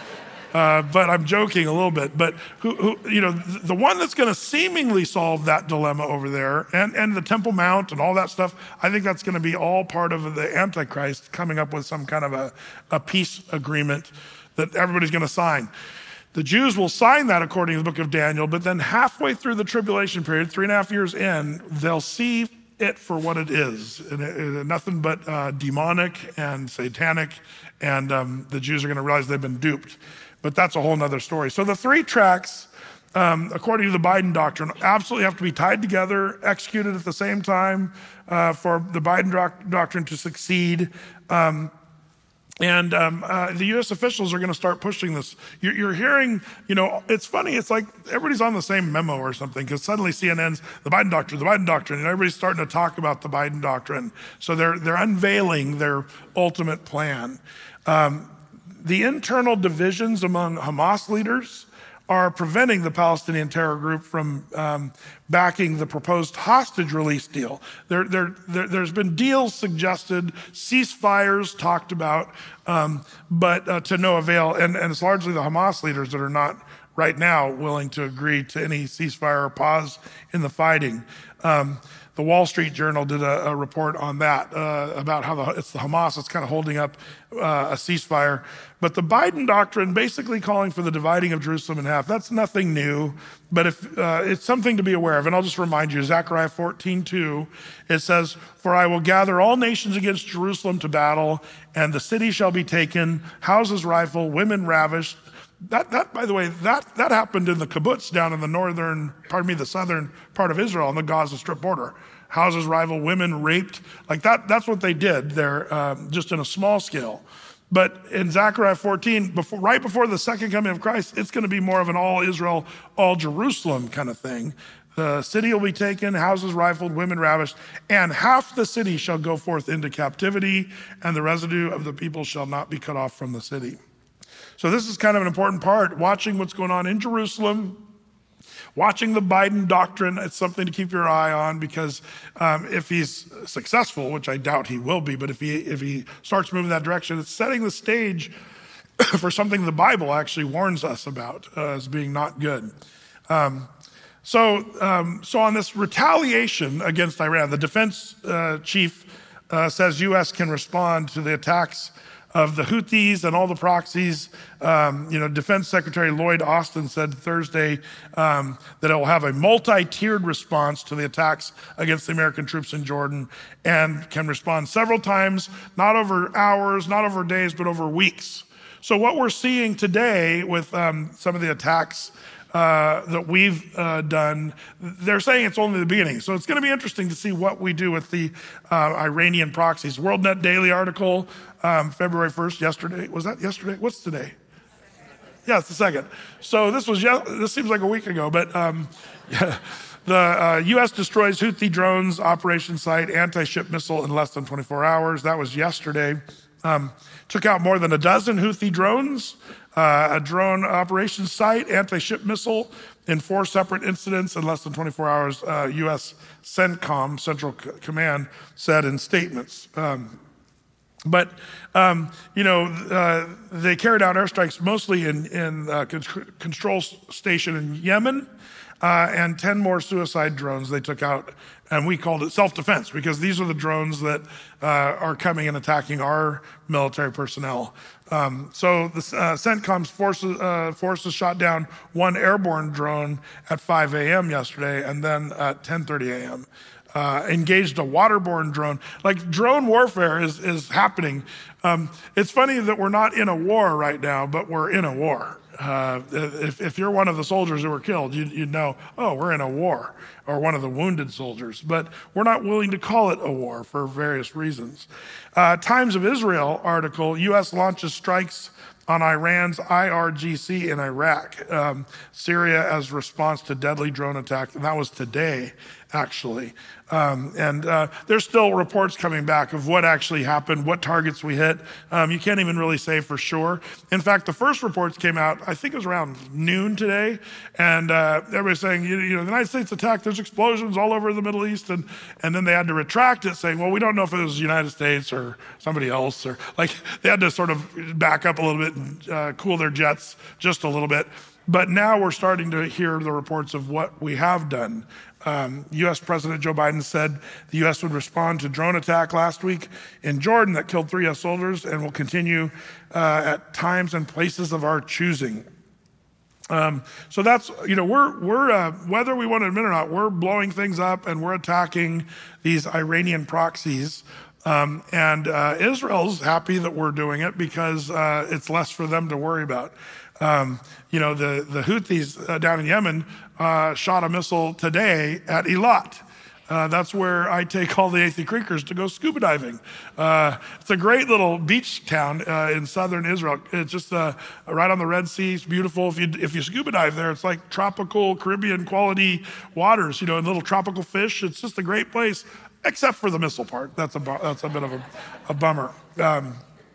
Uh, but I'm joking a little bit. But who, who you know, the, the one that's going to seemingly solve that dilemma over there, and, and the Temple Mount and all that stuff, I think that's going to be all part of the Antichrist coming up with some kind of a, a peace agreement that everybody's going to sign. The Jews will sign that according to the book of Daniel, but then halfway through the tribulation period, three and a half years in, they'll see it for what it is, and it, it, nothing but uh, demonic and satanic, and um, the Jews are going to realize they've been duped. But that's a whole nother story. So the three tracks, um, according to the Biden doctrine, absolutely have to be tied together, executed at the same time uh, for the Biden doc- doctrine to succeed. Um, and um, uh, the U S officials are going to start pushing this. You're, you're hearing, you know, it's funny. It's like everybody's on the same memo or something, because suddenly C N N's the Biden doctrine, the Biden doctrine, and everybody's starting to talk about the Biden doctrine. So they're they're unveiling their ultimate plan. Um, The internal divisions among Hamas leaders are preventing the Palestinian terror group from um, backing the proposed hostage release deal. There, there, there, there's been deals suggested, ceasefires talked about, um, but uh, to no avail. And, and it's largely the Hamas leaders that are not right now willing to agree to any ceasefire or pause in the fighting. Um, The Wall Street Journal did a, a report on that, uh, about how the, it's the Hamas that's kind of holding up uh, a ceasefire. But the Biden doctrine basically calling for the dividing of Jerusalem in half, that's nothing new, but if uh, it's something to be aware of. And I'll just remind you, Zechariah fourteen two, it says, "For I will gather all nations against Jerusalem to battle, and the city shall be taken, houses rifled, women ravished." That, that, by the way, that, that happened in the kibbutz down in the northern, pardon me, the southern part of Israel on the Gaza Strip border. Houses rivaled, women raped, like that. That's what they did there, um, just in a small scale. But in Zechariah fourteen, before, right before the second coming of Christ, it's going to be more of an all Israel, all Jerusalem kind of thing. The city will be taken, houses rifled, women ravished, and half the city shall go forth into captivity, and the residue of the people shall not be cut off from the city. So this is kind of an important part, watching what's going on in Jerusalem, watching the Biden doctrine. It's something to keep your eye on, because um, if he's successful, which I doubt he will be, but if he if he starts moving that direction, it's setting the stage for something the Bible actually warns us about uh, as being not good. Um, so, um, so on this retaliation against Iran, the defense uh, chief uh, says U S can respond to the attacks of the Houthis and all the proxies. Um, you know, Defense Secretary Lloyd Austin said Thursday um, that it will have a multi-tiered response to the attacks against the American troops in Jordan, and can respond several times, not over hours, not over days, but over weeks. So what we're seeing today with um, some of the attacks Uh, that we've uh, done, they're saying it's only the beginning. So it's going to be interesting to see what we do with the uh, Iranian proxies. WorldNet Daily article, um, February first, yesterday. Was that yesterday? What's today? Yeah, it's the second. So this was, this seems like a week ago, but um, yeah, the uh, U S destroys Houthi drones operation site, anti-ship missile in less than twenty-four hours. That was yesterday. Um, took out more than a dozen Houthi drones, uh, a drone operations site, anti-ship missile in four separate incidents in less than twenty-four hours, uh, U S CENTCOM, Central C- Command, said in statements. Um, but, um, you know, uh, they carried out airstrikes mostly in, in a control station in Yemen, uh, and ten more suicide drones they took out. And we called it self-defense, because these are the drones that uh, are coming and attacking our military personnel. Um, so the uh, CENTCOM's forces, uh, forces shot down one airborne drone at five a.m. yesterday, and then at ten thirty a.m. Uh, engaged a waterborne drone. Like, drone warfare is, is happening. Um, it's funny that we're not in a war right now, but we're in a war. Uh, if, if you're one of the soldiers who were killed, you, you'd know, oh, we're in a war, or one of the wounded soldiers. But we're not willing to call it a war for various reasons. Uh, Times of Israel article, U S launches strikes on Iran's I R G C in Iraq, um, Syria as response to deadly drone attack. And that was today. actually. Um, and uh, there's still reports coming back of what actually happened, what targets we hit. Um, you can't even really say for sure. In fact, the first reports came out, I think it was around noon today, and uh, everybody's saying, you, you know, the United States attacked, there's explosions all over the Middle East, and, and then they had to retract it, saying, well, we don't know if it was the United States or somebody else, or like they had to sort of back up a little bit and uh, cool their jets just a little bit. But now we're starting to hear the reports of what we have done. Um, U S President Joe Biden said the U S would respond to drone attack last week in Jordan that killed three U S soldiers and will continue uh, at times and places of our choosing. Um, so that's, you know, we're, we're uh, whether we want to admit or not, we're blowing things up and we're attacking these Iranian proxies. Um, and uh, Israel's happy that we're doing it because uh, it's less for them to worry about. Um, you know, the, the Houthis uh, down in Yemen uh, shot a missile today at Eilat. Uh, that's where I take all the Athey Creekers to go scuba diving. Uh, it's a great little beach town uh, in southern Israel. It's just uh, right on the Red Sea. It's beautiful. If you if you scuba dive there, it's like tropical Caribbean quality waters, you know, and little tropical fish. It's just a great place, except for the missile part. That's a, that's a bit of a, a bummer. Um,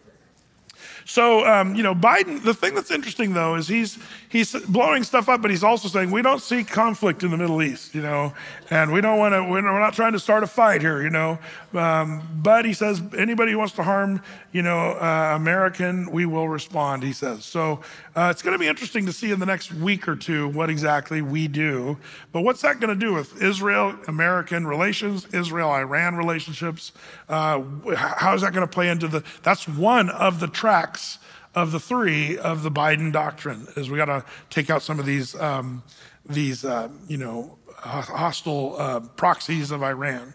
So, um, you know, Biden, the thing that's interesting, though, is he's he's blowing stuff up, but he's also saying we don't see conflict in the Middle East, you know, and we don't want to, we're not trying to start a fight here, you know. Um, but he says anybody who wants to harm, you know, uh, American, we will respond, he says. So uh, it's going to be interesting to see in the next week or two what exactly we do. But what's that going to do with Israel-American relations, Israel-Iran relationships? Uh, how is that going to play into the, that's one of the tracks of the three of the Biden doctrine, is we got to take out some of these, um, these uh, you know, hostile uh, proxies of Iran.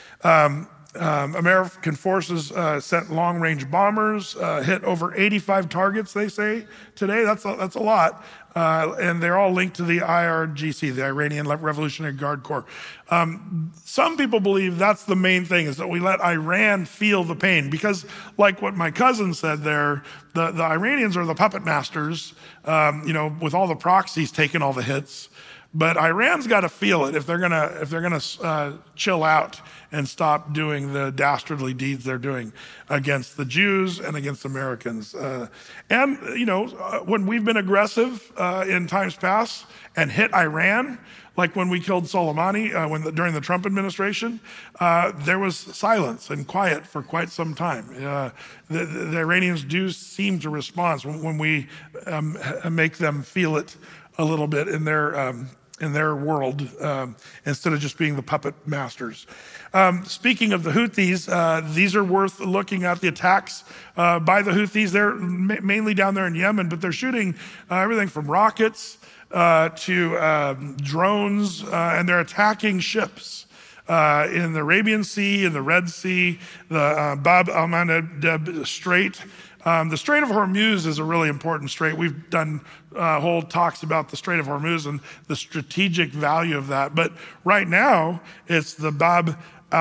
Um, um, American forces uh, sent long-range bombers, uh, hit over eighty-five targets, they say, today. That's a, that's a lot. Uh, and they're all linked to the I R G C, the Iranian Revolutionary Guard Corps. Um, some people believe that's the main thing, is that we let Iran feel the pain. Because like what my cousin said there, the, the Iranians are the puppet masters, um, you know, with all the proxies taking all the hits. But Iran's got to feel it if they're gonna if they're gonna uh, chill out and stop doing the dastardly deeds they're doing against the Jews and against Americans. Uh, and you know, when we've been aggressive uh, in times past and hit Iran, like when we killed Soleimani uh, when the, during the Trump administration, uh, there was silence and quiet for quite some time. Uh, the, the Iranians do seem to respond when, when we um, make them feel it a little bit in their um, in their world, um, instead of just being the puppet masters. Um, speaking of the Houthis, uh, these are worth looking at. The attacks uh, by the Houthis. They're ma- mainly down there in Yemen, but they're shooting uh, everything from rockets uh, to um, drones, uh, and they're attacking ships uh, in the Arabian Sea, in the Red Sea, the uh, Bab al-Mandeb Strait. Um, the Strait of Hormuz is a really important strait. We've done uh, whole talks about the Strait of Hormuz and the strategic value of that. But right now, it's the Bab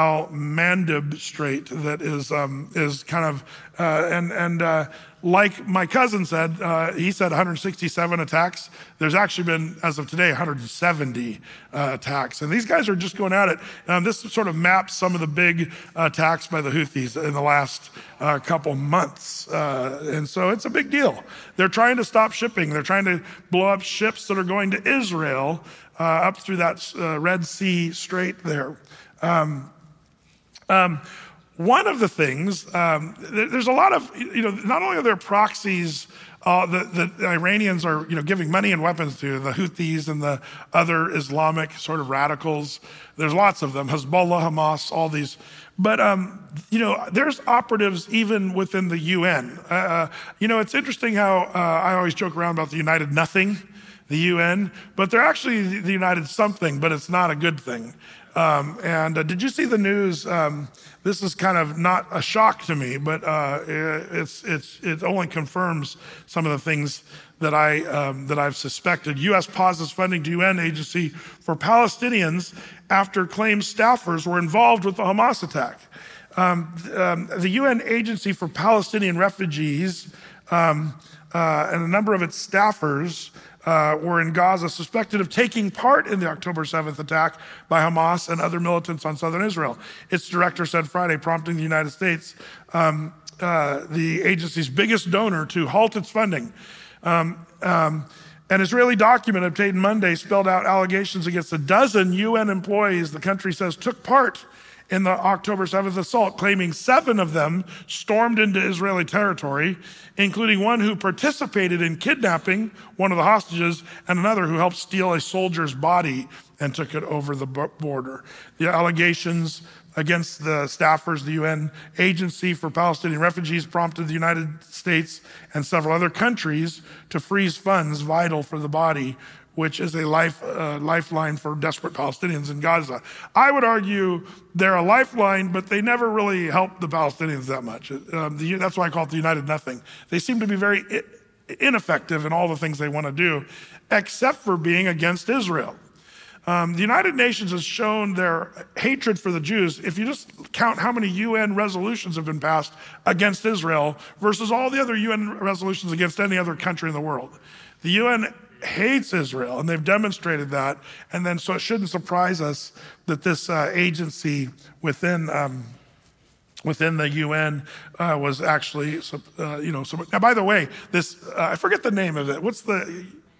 al-Mandeb Strait that is um, is kind of, uh, and, and uh, like my cousin said, uh, he said one hundred sixty-seven attacks. There's actually been, as of today, one hundred seventy uh, attacks. And these guys are just going at it. Um, this sort of maps some of the big uh, attacks by the Houthis in the last uh, couple months. Uh, and so it's a big deal. They're trying to stop shipping. They're trying to blow up ships that are going to Israel uh, up through that uh, Red Sea Strait there. Um, um, One of the things, um, there's a lot of, you know, not only are there proxies uh, that, that the Iranians are, you know, giving money and weapons to, the Houthis and the other Islamic sort of radicals. There's lots of them, Hezbollah, Hamas, all these. But, um, you know, there's operatives even within the U N. Uh, you know, it's interesting how uh, I always joke around about the United Nothing, the U N, but they're actually the United Something, but it's not a good thing. Um, and uh, did you see the news? Um, this is kind of not a shock to me, but uh, it's it's it only confirms some of the things that I um, that I've suspected. U S pauses funding to U N agency for Palestinians after claims staffers were involved with the Hamas attack. Um, um, the U N Agency for Palestinian Refugees um, uh, and a number of its staffers uh, were in Gaza suspected of taking part in the October seventh attack by Hamas and other militants on southern Israel. Its director said Friday, prompting the United States, um, uh, the agency's biggest donor, to halt its funding. Um, um, An Israeli document obtained Monday spelled out allegations against a dozen U N employees the country says took part in the October seventh assault, claiming seven of them stormed into Israeli territory, including one who participated in kidnapping one of the hostages and another who helped steal a soldier's body and took it over the border. The allegations against the staffers, the U N Agency for Palestinian Refugees, prompted the United States and several other countries to freeze funds vital for the body, which is a life, uh, lifeline for desperate Palestinians in Gaza. I would argue they're a lifeline, but they never really help the Palestinians that much. Um, the, that's why I call it the United Nothing. They seem to be very I- ineffective in all the things they want to do, except for being against Israel. Um, the United Nations has shown their hatred for the Jews if you just count how many U N resolutions have been passed against Israel versus all the other U N resolutions against any other country in the world. The U N hates Israel, and they've demonstrated that. And then so it shouldn't surprise us that this uh, agency within um, within the U N uh, was actually, uh, you know, so, now by the way, this, uh, I forget the name of it. What's the,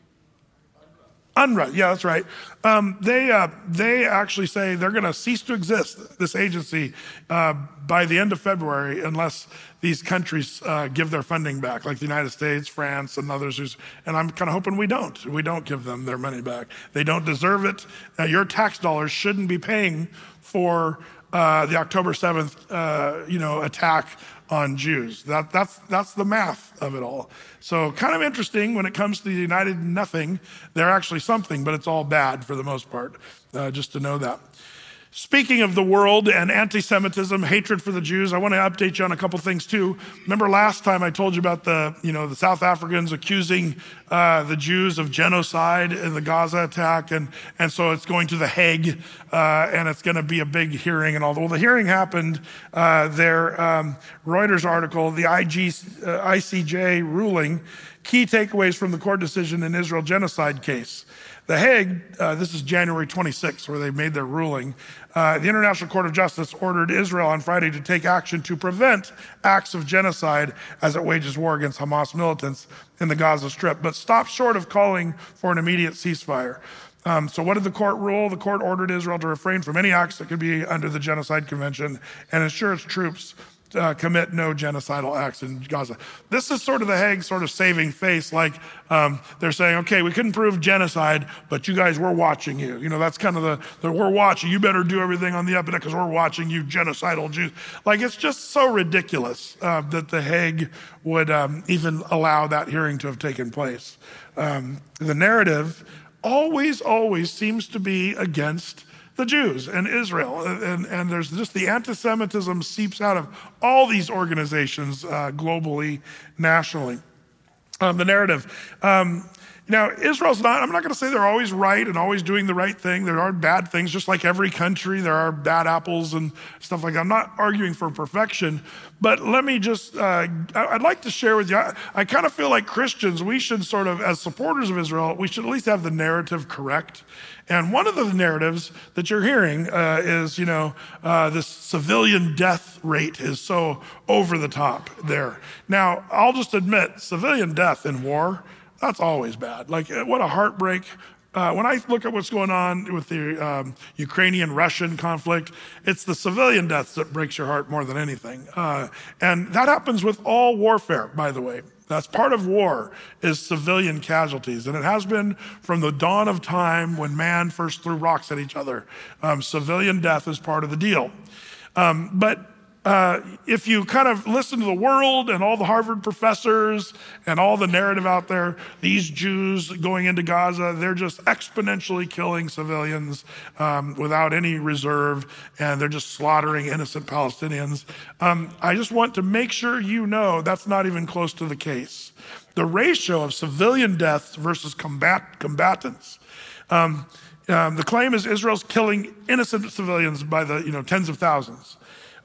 UNRWA, yeah, that's right. Um, they uh, they actually say they're going to cease to exist, this agency, uh, by the end of February, unless these countries uh, give their funding back, like the United States, France, and others. Who's, and I'm kind of hoping we don't. We don't give them their money back. They don't deserve it. Uh, your tax dollars shouldn't be paying for uh, the October seventh, uh, you know, attack on Jews. That, that's, that's the math of it all. So kind of interesting when it comes to the United Nothing. They're actually something, but it's all bad for the most part, uh, just to know that. Speaking of the world and anti-Semitism, hatred for the Jews, I want to update you on a couple things too. Remember last time I told you about the, you know, the South Africans accusing uh, the Jews of genocide in the Gaza attack, and and so it's going to the Hague, uh, and it's going to be a big hearing and all. Well, the hearing happened. Uh, their um, Reuters article, the I G, uh, I C J ruling, key takeaways from the court decision in Israel genocide case. The Hague, uh, this is January twenty-sixth, where they made their ruling. Uh, the International Court of Justice ordered Israel on Friday to take action to prevent acts of genocide as it wages war against Hamas militants in the Gaza Strip, but stopped short of calling for an immediate ceasefire. Um, so what did the court rule? The court ordered Israel to refrain from any acts that could be under the Genocide Convention and ensure its troops Uh, commit no genocidal acts in Gaza. This is sort of the Hague sort of saving face, like um, they're saying, okay, we couldn't prove genocide, but you guys, we're watching you. You know, that's kind of the, the we're watching. You better do everything on the up and up because we're watching you genocidal Jews. Like, it's just so ridiculous uh, that the Hague would um, even allow that hearing to have taken place. Um, the narrative always, always seems to be against the Jews and Israel, and, and there's just the anti-Semitism seeps out of all these organizations uh, globally, nationally. Um, the narrative. Um, now, Israel's not, I'm not going to say they're always right and always doing the right thing. There are bad things, just like every country. There are bad apples and stuff like that. I'm not arguing for perfection, but let me just, uh, I'd like to share with you, I, I kind of feel like Christians, we should sort of, as supporters of Israel, we should at least have the narrative correct. And one of the narratives that you're hearing uh, is, you know, uh, this civilian death rate is so over the top there. Now, I'll just admit, civilian death in war, that's always bad. Like, what a heartbreak. Uh, when I look at what's going on with the um, Ukrainian-Russian conflict, it's the civilian deaths that breaks your heart more than anything. Uh, and that happens with all warfare, by the way. That's part of war, is civilian casualties. And it has been from the dawn of time when man first threw rocks at each other. Um, civilian death is part of the deal. Um, but uh, if you kind of listen to the world and all the Harvard professors and all the narrative out there, these Jews going into Gaza, they're just exponentially killing civilians um, without any reserve, and they're just slaughtering innocent Palestinians. Um, I just want to make sure you know that's not even close to the case. The ratio of civilian deaths versus combat combatants. Um, um, the claim is Israel's killing innocent civilians by the you know tens of thousands.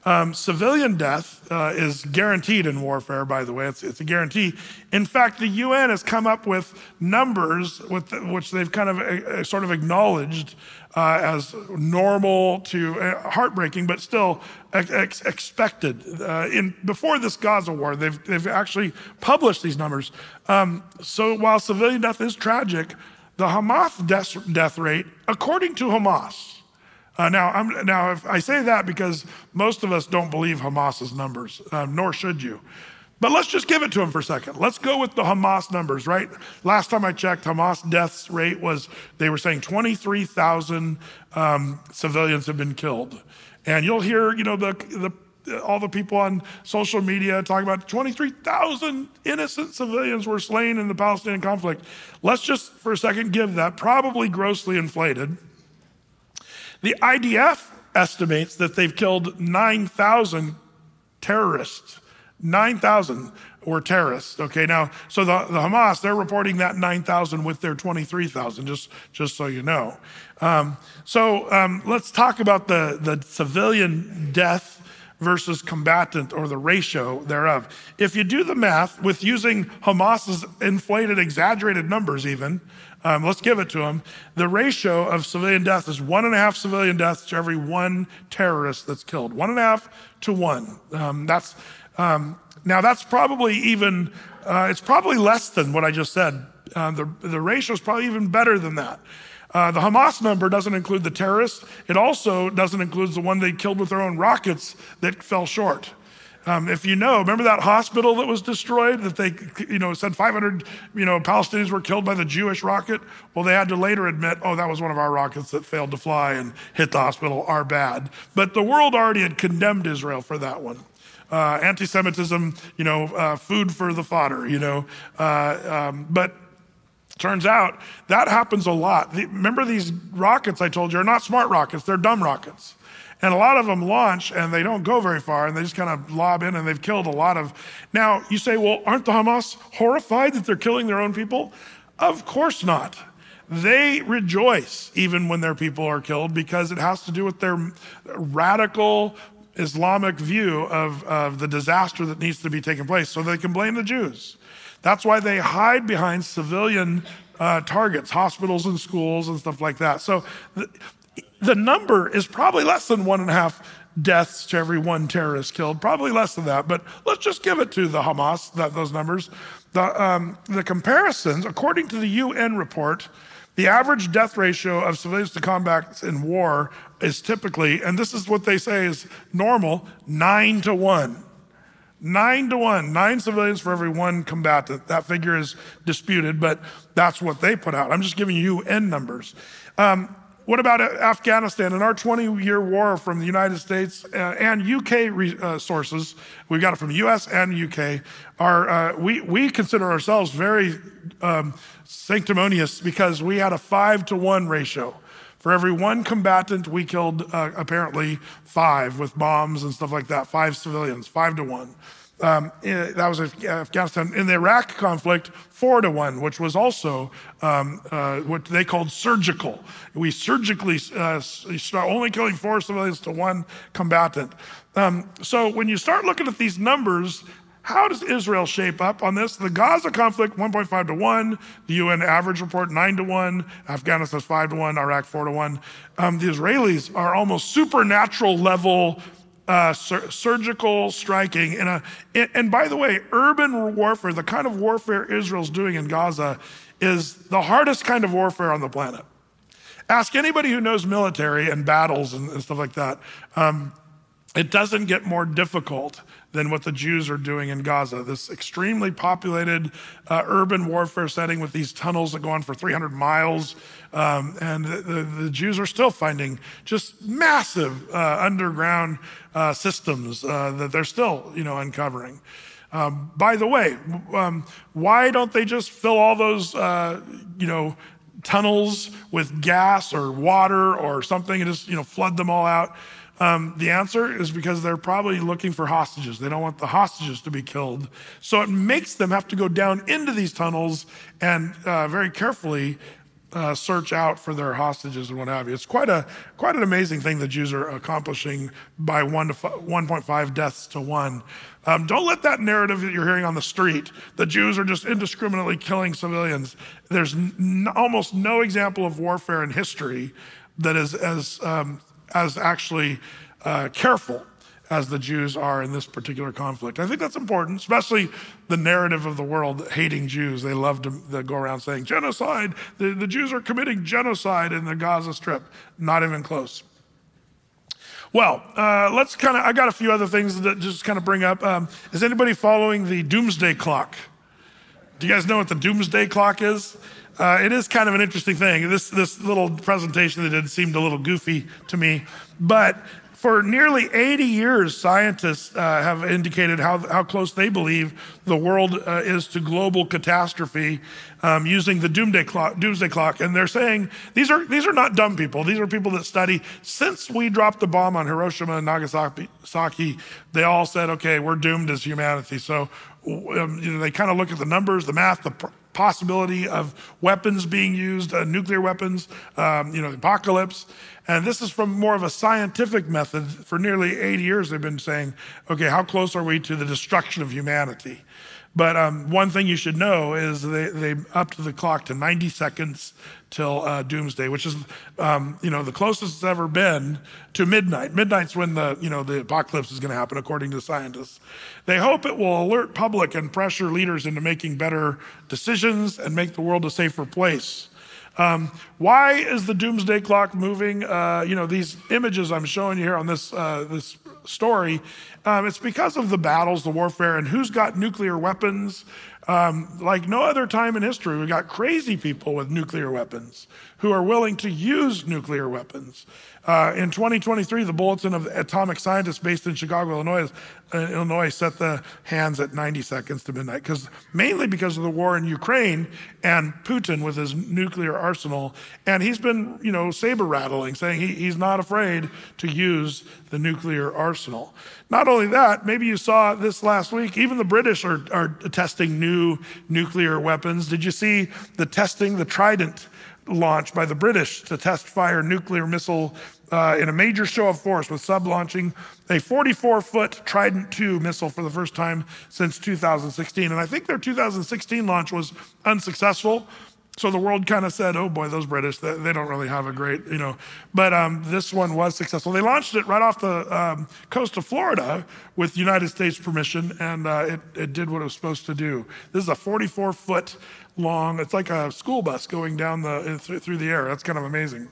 Um, civilian death uh, is guaranteed in warfare, by the way. It's, it's a guarantee. In fact, the U N has come up with numbers with the, which they've kind of uh, sort of acknowledged uh, as normal to uh, heartbreaking, but still ex- expected. Uh, in before this Gaza war, they've they've actually published these numbers. Um, so while civilian death is tragic, the Hamas death, death rate, according to Hamas. Uh, now, I'm, now, if I say that because most of us don't believe Hamas's numbers, uh, nor should you. But let's just give it to them for a second. Let's go with the Hamas numbers, right? Last time I checked, Hamas deaths rate was, they were saying twenty-three thousand um, civilians have been killed. And you'll hear, you know, the, the all the people on social media talking about twenty-three thousand innocent civilians were slain in the Palestinian conflict. Let's just for a second give that, probably grossly inflated. The I D F estimates that they've killed nine thousand terrorists. nine thousand were terrorists, okay? Now, so the, the Hamas, they're reporting that nine thousand with their twenty-three thousand, just, just so you know. Um, so um, let's talk about the, the civilian death versus combatant, or the ratio thereof. If you do the math with using Hamas's inflated, exaggerated numbers even, Um, let's give it to them. The ratio of civilian death is one and a half civilian deaths to every one terrorist that's killed. One and a half to one. Um, that's um, now that's probably even, uh, it's probably less than what I just said. Uh, the, the ratio is probably even better than that. Uh, the Hamas number doesn't include the terrorists. It also doesn't include the one they killed with their own rockets that fell short. Um, if you know, remember that hospital that was destroyed that they, you know, said five hundred, you know, Palestinians were killed by the Jewish rocket? Well, they had to later admit, oh, that was one of our rockets that failed to fly and hit the hospital, our bad. But the world already had condemned Israel for that one. Uh, anti-Semitism, you know, uh, food for the fodder, you know. Uh, um, but turns out that happens a lot. The, remember these rockets I told you are not smart rockets, they're dumb rockets. And a lot of them launch and they don't go very far and they just kind of lob in and they've killed a lot of. Now you say, well, aren't the Hamas horrified that they're killing their own people? Of course not. They rejoice even when their people are killed because it has to do with their radical Islamic view of, of the disaster that needs to be taking place, so they can blame the Jews. That's why they hide behind civilian uh, targets, hospitals and schools and stuff like that. So the, The number is probably less than one and a half deaths to every one terrorist killed, probably less than that, but let's just give it to the Hamas, that, those numbers. The, um, the comparisons, according to the U N report, the average death ratio of civilians to combat in war is typically, and this is what they say is normal, nine to one. Nine to one, nine civilians for every one combatant. That figure is disputed, but that's what they put out. I'm just giving you U N numbers. Um, What about Afghanistan? In our twenty-year war from the United States uh, and U K re, uh, sources, we got it from U S and U K, are, uh, we, we consider ourselves very um, sanctimonious because we had a five to one ratio. For every one combatant, we killed uh, apparently five with bombs and stuff like that, five civilians, five to one. Um, that was Afghanistan. In the Iraq conflict, four to one, which was also um, uh, what they called surgical. We surgically uh, start only killing four civilians to one combatant. Um, so when you start looking at these numbers, how does Israel shape up on this? The Gaza conflict, one point five to one. The U N average report, nine to one. Afghanistan's five to one. Iraq, four to one. Um, the Israelis are almost supernatural level Uh, sur- surgical striking in a, in, and by the way, urban warfare, the kind of warfare Israel's doing in Gaza is the hardest kind of warfare on the planet. Ask anybody who knows military and battles and, and stuff like that. Um, it doesn't get more difficult than what the Jews are doing in Gaza. This extremely populated uh, urban warfare setting with these tunnels that go on for three hundred miles. Um, and the, the, the Jews are still finding just massive uh, underground uh, systems uh, that they're still, you know, uncovering. Um, by the way, um, why don't they just fill all those, uh, you know, tunnels with gas or water or something and just, you know, flood them all out? Um, the answer is because they're probably looking for hostages. They don't want the hostages to be killed. So it makes them have to go down into these tunnels and uh, very carefully uh, search out for their hostages and what have you. It's quite a quite an amazing thing the Jews are accomplishing by one to one point five deaths to one. Um, don't let that narrative that you're hearing on the street, the Jews are just indiscriminately killing civilians. There's n- almost no example of warfare in history that is as um, as actually uh, careful as the Jews are in this particular conflict. I think that's important, especially the narrative of the world hating Jews. They love to, to go around saying genocide. The, the Jews are committing genocide in the Gaza Strip. Not even close. Well, uh, let's kind of, I got a few other things that just kind of bring up. Um, is anybody following the doomsday clock? Do you guys know what the doomsday clock is? Uh, it is kind of an interesting thing. This, this little presentation they did seemed a little goofy to me, but for nearly eighty years, scientists uh, have indicated how, how close they believe the world uh, is to global catastrophe um, using the doomsday clock, doomsday clock. And they're saying, these are, these are not dumb people. These are people that study. Since we dropped the bomb on Hiroshima and Nagasaki, they all said, okay, we're doomed as humanity. So um, you know, they kind of look at the numbers, the math, the pr- possibility of weapons being used, uh, nuclear weapons, um, you know, the apocalypse. And this is from more of a scientific method. For nearly eighty years, they've been saying, okay, how close are we to the destruction of humanity? But um, one thing you should know is they, they upped the clock to ninety seconds till uh, doomsday, which is, um, you know, the closest it's ever been to midnight. Midnight's when the, you know, the apocalypse is going to happen, according to scientists. They hope it will alert public and pressure leaders into making better decisions and make the world a safer place. Um, why is the doomsday clock moving? Uh, you know, these images I'm showing you here on this uh, this story, um, it's because of the battles, the warfare, and who's got nuclear weapons. Um, like no other time in history, we've got crazy people with nuclear weapons who are willing to use nuclear weapons. Uh, in twenty twenty-three, the Bulletin of Atomic Scientists based in Chicago, Illinois, uh, Illinois set the hands at ninety seconds to midnight, because mainly because of the war in Ukraine and Putin with his nuclear arsenal. And he's been, you know, saber rattling, saying he, he's not afraid to use the nuclear arsenal. Not only that, maybe you saw this last week, even the British are, are testing new nuclear weapons. Did you see the testing, the Trident launch by the British to test fire nuclear missile uh, in a major show of force with sub-launching a forty-four foot Trident two missile for the first time since two thousand sixteen. And I think their two thousand sixteen launch was unsuccessful. So the world kind of said, oh boy, those British, they, they don't really have a great, you know, but um, this one was successful. They launched it right off the um, coast of Florida with United States permission, and uh, it, it did what it was supposed to do. This is a forty-four foot long, it's like a school bus going down the through the air. That's kind of amazing.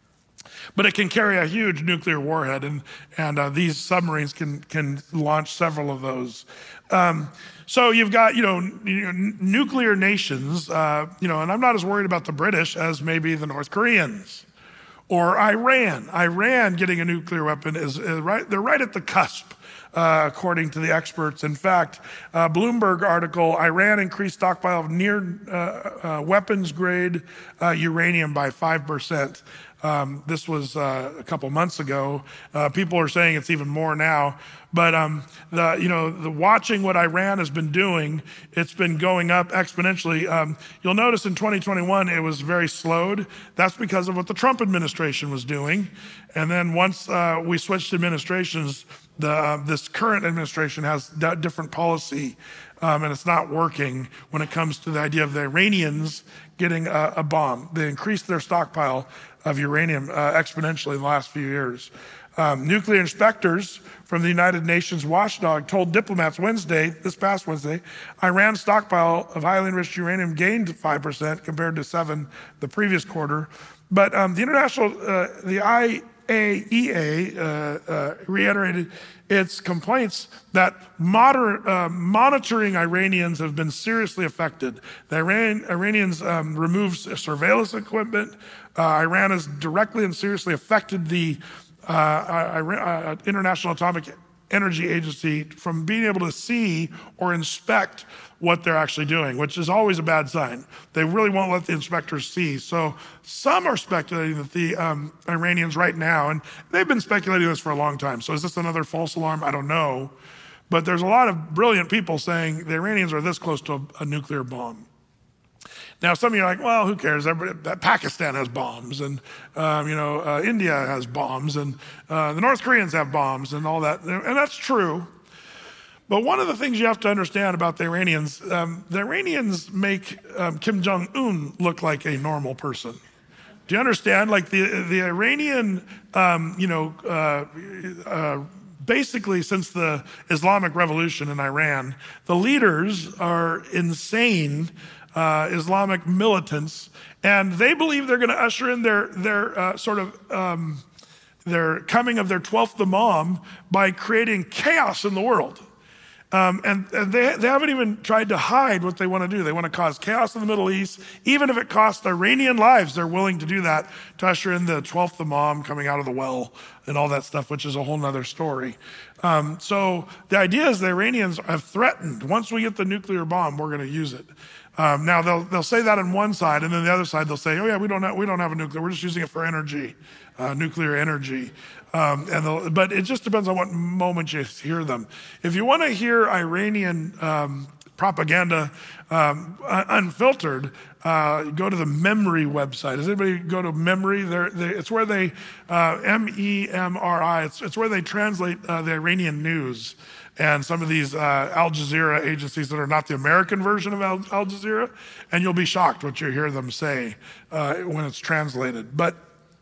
But it can carry a huge nuclear warhead, and and uh, these submarines can can launch several of those. Um, so you've got, you know, you know nuclear nations, uh, you know, and I'm not as worried about the British as maybe the North Koreans or Iran. Iran getting a nuclear weapon is, is right. They're right at the cusp. Uh, according to the experts. In fact, uh, Bloomberg article, Iran increased stockpile of near uh, uh, weapons grade uh, uranium by five percent. Um, this was uh, a couple months ago. Uh, people are saying it's even more now. But um, the, you know, the watching what Iran has been doing, it's been going up exponentially. Um, you'll notice in twenty twenty-one it was very slowed. That's because of what the Trump administration was doing. And then once uh, we switched administrations, the uh, this current administration has d- different policy, um, and it's not working when it comes to the idea of the Iranians getting a, a bomb. They increased their stockpile of uranium uh, exponentially in the last few years. Um, nuclear inspectors from the United Nations watchdog told diplomats Wednesday, this past Wednesday, Iran's stockpile of highly enriched uranium gained five percent compared to seven the previous quarter. But um, the international, uh, the I A E A uh, uh, reiterated its complaints that moder- uh, monitoring Iranians have been seriously affected. The Iran- Iranians um, removed surveillance equipment. Uh, Iran has directly and seriously affected the uh, Iran- uh, International Atomic Energy Agency from being able to see or inspect what they're actually doing, which is always a bad sign. They really won't let the inspectors see. So some are speculating that the um, Iranians right now, and they've been speculating this for a long time. So is this another false alarm? I don't know. But there's a lot of brilliant people saying the Iranians are this close to a, a nuclear bomb. Now, some of you are like, well, who cares? Everybody, Pakistan has bombs, and um, you know, uh, India has bombs, and uh, the North Koreans have bombs, and all that. And that's true. But one of the things you have to understand about the Iranians, um, the Iranians make um, Kim Jong-un look like a normal person. Do you understand? Like the the Iranian, um, you know, uh, uh, basically since the Islamic Revolution in Iran, the leaders are insane uh, Islamic militants, and they believe they're going to usher in their their uh, sort of um, their coming of their twelfth Imam by creating chaos in the world. Um, and and they, they haven't even tried to hide what they want to do. They want to cause chaos in the Middle East. Even if it costs Iranian lives, they're willing to do that to usher in the twelfth Imam coming out of the well and all that stuff, which is a whole nother story. Um, so the idea is the Iranians have threatened, once we get the nuclear bomb, we're going to use it. Um, now they'll they'll say that on one side, and then the other side they'll say, oh yeah, we don't have, we don't have a nuclear. We're just using it for energy, uh, nuclear energy. Um, and but it just depends on what moment you hear them. If you want to hear Iranian um, propaganda um, unfiltered, uh, go to the MEMRI website. Does anybody go to MEMRI? They're, they, it's where they, uh, M E M R I, it's, it's where they translate uh, the Iranian news and some of these uh, Al Jazeera agencies that are not the American version of Al, Al Jazeera, and you'll be shocked what you hear them say uh, when it's translated. But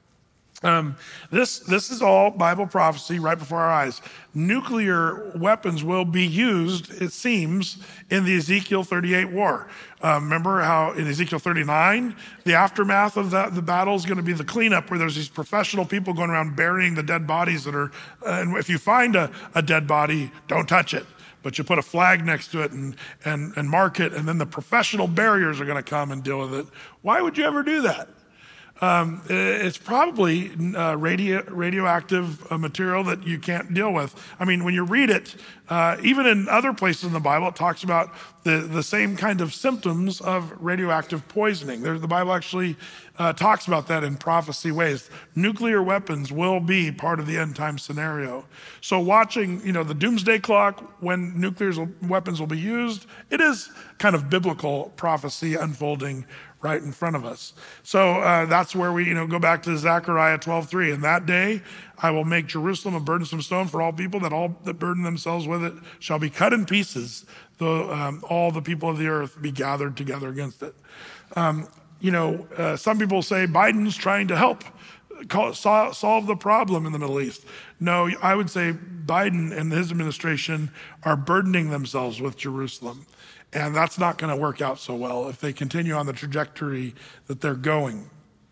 Um, this this is all Bible prophecy right before our eyes. Nuclear weapons will be used, it seems, in the Ezekiel thirty-eight war. Uh, remember how in Ezekiel thirty-nine, the aftermath of that, the battle is going to be the cleanup, where there's these professional people going around burying the dead bodies that are, uh, and if you find a, a dead body, don't touch it. But you put a flag next to it and, and, and mark it, and then the professional buriers are going to come and deal with it. Why would you ever do that? Um, it's probably uh, radio, radioactive uh, material that you can't deal with. I mean, when you read it, uh, even in other places in the Bible, it talks about the, the same kind of symptoms of radioactive poisoning. There, the Bible actually uh, talks about that in prophecy ways. Nuclear weapons will be part of the end time scenario. So watching, you know, the doomsday clock, when nuclear weapons will be used, it is kind of biblical prophecy unfolding right in front of us. So uh, that's where we, you know, go back to Zechariah twelve three. In that day, I will make Jerusalem a burdensome stone for all people, that all that burden themselves with it shall be cut in pieces, though um, all the people of the earth be gathered together against it. Um, you know, uh, some people say Biden's trying to help call, sol- solve the problem in the Middle East. No, I would say Biden and his administration are burdening themselves with Jerusalem. And that's not going to work out so well if they continue on the trajectory that they're going.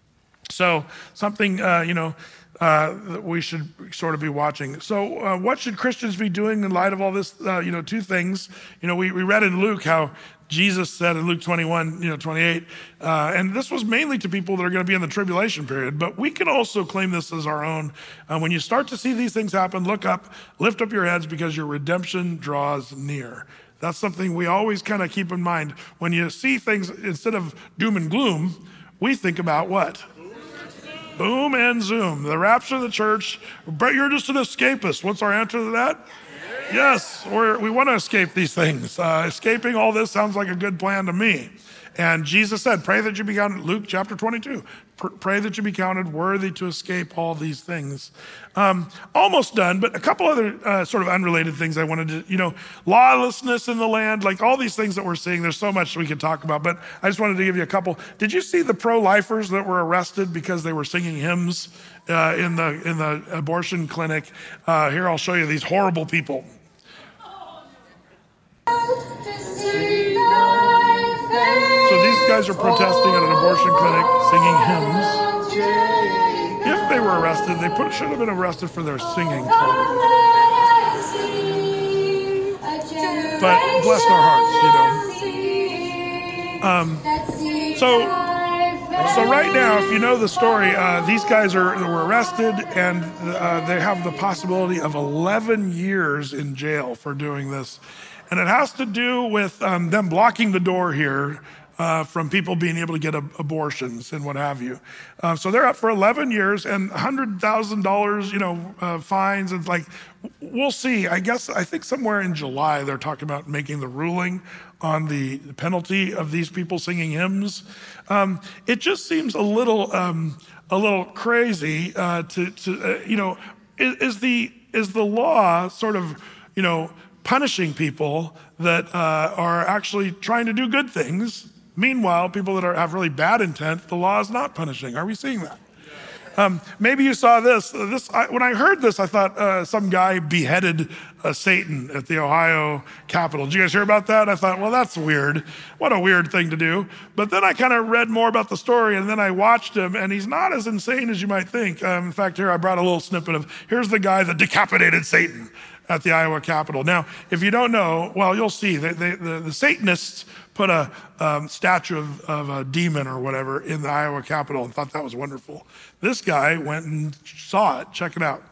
So something, uh, you know, uh, that we should sort of be watching. So uh, what should Christians be doing in light of all this? Uh, you know, two things. You know, we, we read in Luke how Jesus said in Luke twenty-one, you know, twenty-eight, uh, and this was mainly to people that are going to be in the tribulation period, but we can also claim this as our own. Uh, when you start to see these things happen, look up, lift up your heads, because your redemption draws near. That's something we always kind of keep in mind. When you see things, instead of doom and gloom, we think about what? Boom and zoom. The rapture of the church. But you're just an escapist. What's our answer to that? Yes, we're, we want to escape these things. Uh, escaping all this sounds like a good plan to me. And Jesus said, pray that you be counted, Luke chapter twenty-two, pray that you be counted worthy to escape all these things. Um, almost done, but a couple other uh, sort of unrelated things I wanted to, you know, lawlessness in the land, like all these things that we're seeing. There's so much we could talk about, but I just wanted to give you a couple. Did you see the pro-lifers that were arrested because they were singing hymns uh, in the in the abortion clinic? Uh, here, I'll show you these horrible people. So these guys are protesting at an abortion clinic, singing hymns. If they were arrested, they put, should have been arrested for their singing. But bless their hearts, you know. Um, so, so right now, if you know the story, uh, these guys are were arrested, and uh, they have the possibility of eleven years in jail for doing this. And it has to do with um, them blocking the door here uh, from people being able to get ab- abortions and what have you. Uh, so they're up for eleven years and one hundred thousand dollars, you know, uh, fines. And like, we'll see. I guess, I think somewhere in July, they're talking about making the ruling on the penalty of these people singing hymns. Um, it just seems a little, um, a little crazy uh, to, to uh, you know, is, is the is the law sort of, you know, punishing people that uh, are actually trying to do good things? Meanwhile, people that are, have really bad intent, the law is not punishing. Are we seeing that? Um, maybe you saw this. This I, when I heard this, I thought uh, some guy beheaded uh, Satan at the Ohio Capitol. Did you guys hear about that? I thought, well, that's weird. What a weird thing to do. But then I kind of read more about the story, and then I watched him, and he's not as insane as you might think. Um, in fact, here I brought a little snippet of, here's the guy that decapitated Satan at the Iowa Capitol. Now, if you don't know, well, you'll see. They, they, the, the Satanists put a um, statue of, of a demon or whatever in the Iowa Capitol and thought that was wonderful. This guy went and saw it. Check it out.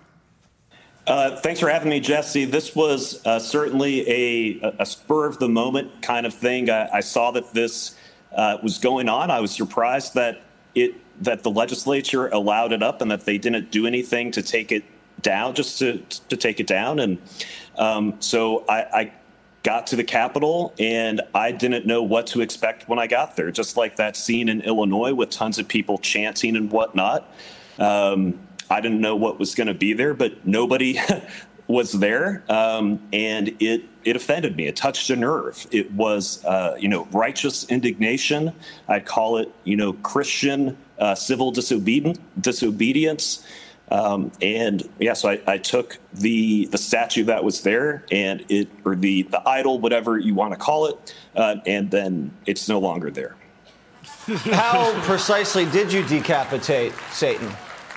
Uh, thanks for having me, Jesse. This was uh, certainly a, a spur of the moment kind of thing. I, I saw that this uh, was going on. I was surprised that it that the legislature allowed it up and that they didn't do anything to take it down, just to to take it down. And um, so I, I got to the Capitol, and I didn't know what to expect when I got there. Just like that scene in Illinois with tons of people chanting and whatnot. Um, I didn't know what was going to be there, but nobody was there, um, and it it offended me. It touched a nerve. It was, uh, you know, righteous indignation. I'd call it, you know, Christian uh, civil disobedience. disobedience. Um, and yeah, so I, I took the the statue that was there, and it or the the idol, whatever you want to call it, uh, and then it's no longer there. How precisely did you decapitate Satan?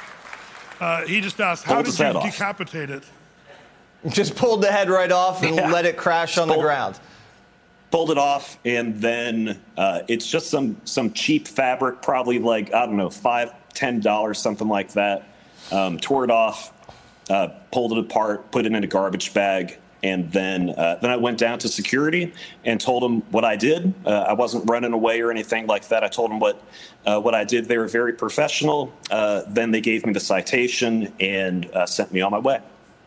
Uh, he just asked, how Pulled did his you head off. decapitate it? Just pulled the head right off and Yeah. let it crash on the Pulled- ground. Pulled it off, and then uh, it's just some some cheap fabric, probably like, I don't know, five, ten dollars, something like that. Um, tore it off, uh, pulled it apart, put it in a garbage bag, and then uh, then I went down to security and told them what I did. Uh, I wasn't running away or anything like that. I told them what uh, what I did. They were very professional. Uh, then they gave me the citation and uh, sent me on my way.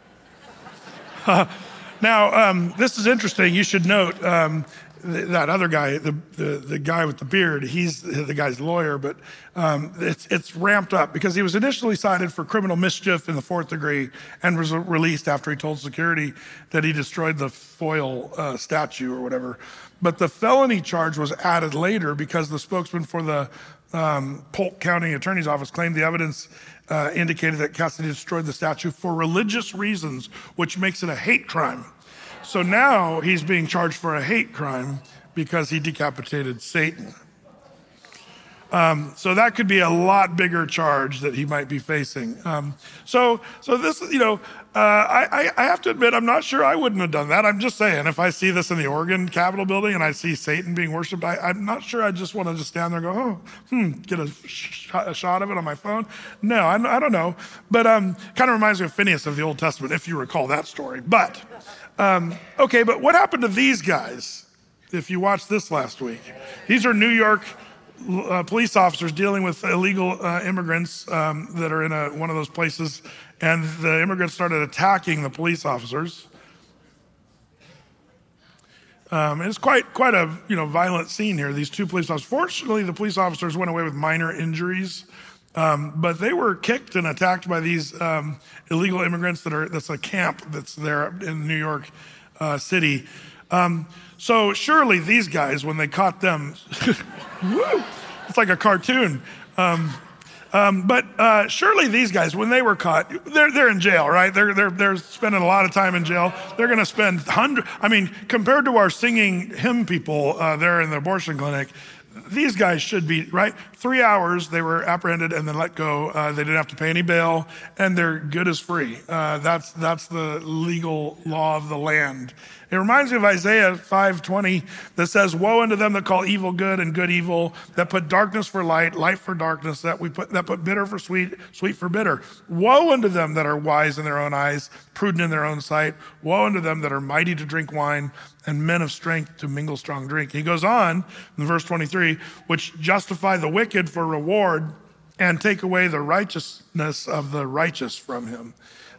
Now, um, this is interesting. You should note um, th- that other guy, the, the the guy with the beard, he's the guy's lawyer, but um, it's it's ramped up because he was initially cited for criminal mischief in the fourth degree and was released after he told security that he destroyed the foil uh, statue or whatever. But the felony charge was added later because the spokesman for the um, Polk County Attorney's Office claimed the evidence uh, indicated that Cassidy destroyed the statue for religious reasons, which makes it a hate crime. So now he's being charged for a hate crime because he decapitated Satan. Um, so that could be a lot bigger charge that he might be facing. Um, so, so this, you know, uh, I, I have to admit, I'm not sure I wouldn't have done that. I'm just saying, if I see this in the Oregon Capitol building and I see Satan being worshipped, I, I'm not sure I just want to just stand there and go, oh, hmm, get a, sh- a shot of it on my phone. No, I, I don't know. But um, kind of reminds me of Phineas of the Old Testament, if you recall that story. But, um, okay, but what happened to these guys? If you watched this last week, these are New York Uh, police officers dealing with illegal uh, immigrants um, that are in a, one of those places, and the immigrants started attacking the police officers. Um, it's quite quite a you know violent scene here. These two police officers. Fortunately, the police officers went away with minor injuries, um, but they were kicked and attacked by these um, illegal immigrants that are. That's a camp that's there in New York uh, City. Um, so surely these guys, when they caught them, woo, it's like a cartoon. Um, um, but uh, surely these guys, when they were caught, they're they're in jail, right? They're they're they're spending a lot of time in jail. They're going to spend hundred. I mean, compared to our singing hymn people uh, there in the abortion clinic, these guys should be, right? Three hours, they were apprehended and then let go. Uh, they didn't have to pay any bail, and they're good as free. Uh, that's that's the legal law of the land. It reminds me of Isaiah five twenty that says, "Woe unto them that call evil good and good evil, that put darkness for light, light for darkness, that we put that put bitter for sweet, sweet for bitter. Woe unto them that are wise in their own eyes, prudent in their own sight. Woe unto them that are mighty to drink wine, and men of strength to mingle strong drink." He goes on in verse twenty-three, "which justify the wicked for reward and take away the righteousness of the righteous from him."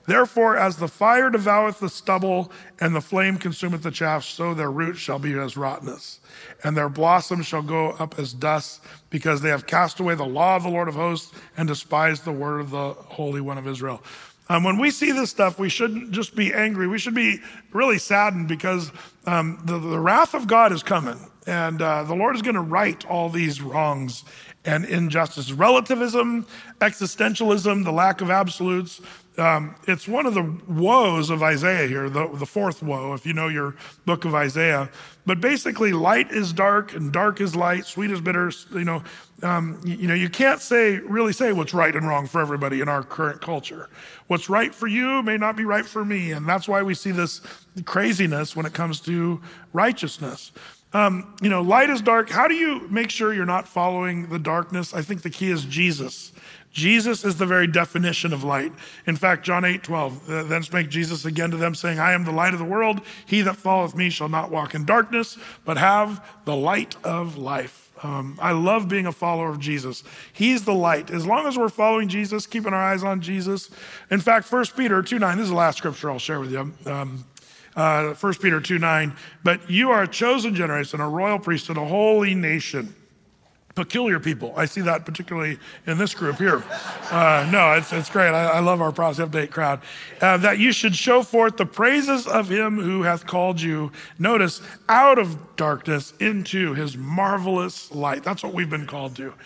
Therefore, as the fire devoureth the stubble and the flame consumeth the chaff, so their roots shall be as rottenness, and their blossoms shall go up as dust, because they have cast away the law of the Lord of hosts and despised the word of the Holy One of Israel. Um, when we see this stuff, we shouldn't just be angry. We should be really saddened, because um, the, the wrath of God is coming, and uh, the Lord is going to right all these wrongs and injustice. Relativism, existentialism, the lack of absolutes. Um, it's one of the woes of Isaiah here, the, the fourth woe, if you know your book of Isaiah. But basically, light is dark and dark is light, sweet is bitter. You know, um, you, you know, you can't say really say what's right and wrong for everybody in our current culture. What's right for you may not be right for me, and that's why we see this craziness when it comes to righteousness. Um, you know, light is dark. How do you make sure you're not following the darkness? I think the key is Jesus. Jesus is the very definition of light. In fact, John eight twelve, then spake Jesus again to them, saying, I am the light of the world. He that followeth me shall not walk in darkness, but have the light of life. Um, I love being a follower of Jesus. He's the light. As long as we're following Jesus, keeping our eyes on Jesus. In fact, First Peter two nine, this is the last scripture I'll share with you. Um, uh, First Peter two nine, but you are a chosen generation, a royal priesthood, a holy nation. Peculiar people. I see that particularly in this group here. Uh, no, it's it's great. I, I love our Prophecy Update crowd. Uh, that you should show forth the praises of him who hath called you, notice, out of darkness into his marvelous light. That's what we've been called to.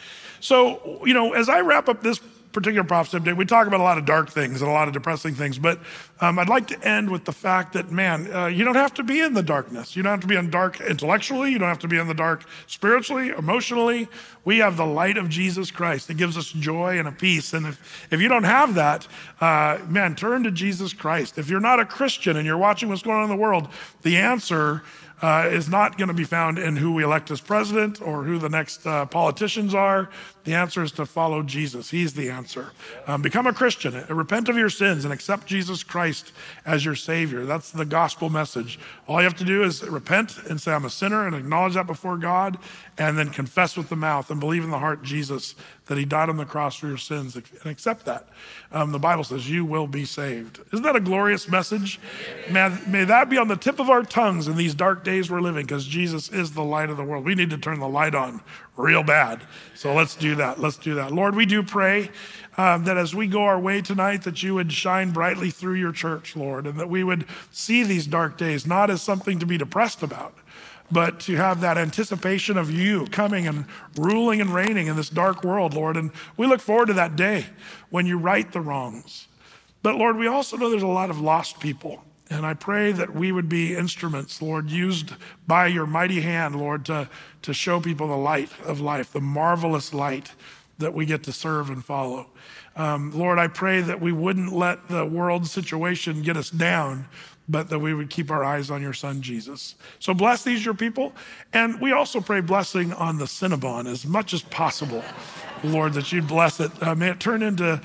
So, you know, as I wrap up this particular Prophecy Update, we talk about a lot of dark things and a lot of depressing things, but um, I'd like to end with the fact that, man, uh, you don't have to be in the darkness. You don't have to be in dark intellectually. You don't have to be in the dark spiritually, emotionally. We have the light of Jesus Christ. It gives us joy and a peace. And if, if you don't have that, uh, man, turn to Jesus Christ. If you're not a Christian and you're watching what's going on in the world, the answer Uh, is not going to be found in who we elect as president or who the next uh, politicians are. The answer is to follow Jesus. He's the answer. Um, become a Christian. Repent of your sins and accept Jesus Christ as your Savior. That's the gospel message. All you have to do is repent and say, I'm a sinner, and acknowledge that before God, and then confess with the mouth and believe in the heart Jesus, that he died on the cross for your sins, and accept that. Um, the Bible says you will be saved. Isn't that a glorious message? May, may that be on the tip of our tongues in these dark days we're living, because Jesus is the light of the world. We need to turn the light on real bad. So let's do that. Let's do that. Lord, we do pray um, that as we go our way tonight, that you would shine brightly through your church, Lord, and that we would see these dark days not as something to be depressed about, but to have that anticipation of you coming and ruling and reigning in this dark world, Lord. And we look forward to that day when you right the wrongs. But Lord, we also know there's a lot of lost people. And I pray that we would be instruments, Lord, used by your mighty hand, Lord, to, to show people the light of life, the marvelous light that we get to serve and follow. Um, Lord, I pray that we wouldn't let the world situation get us down, but that we would keep our eyes on your son, Jesus. So bless these, your people. And we also pray blessing on the Cinnabon as much as possible, Lord, that you'd bless it. Uh, may it turn into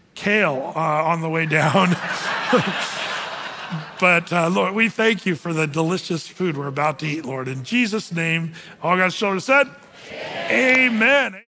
kale uh, on the way down. But uh, Lord, we thank you for the delicious food we're about to eat, Lord. In Jesus' name, all God's children said, amen. Amen.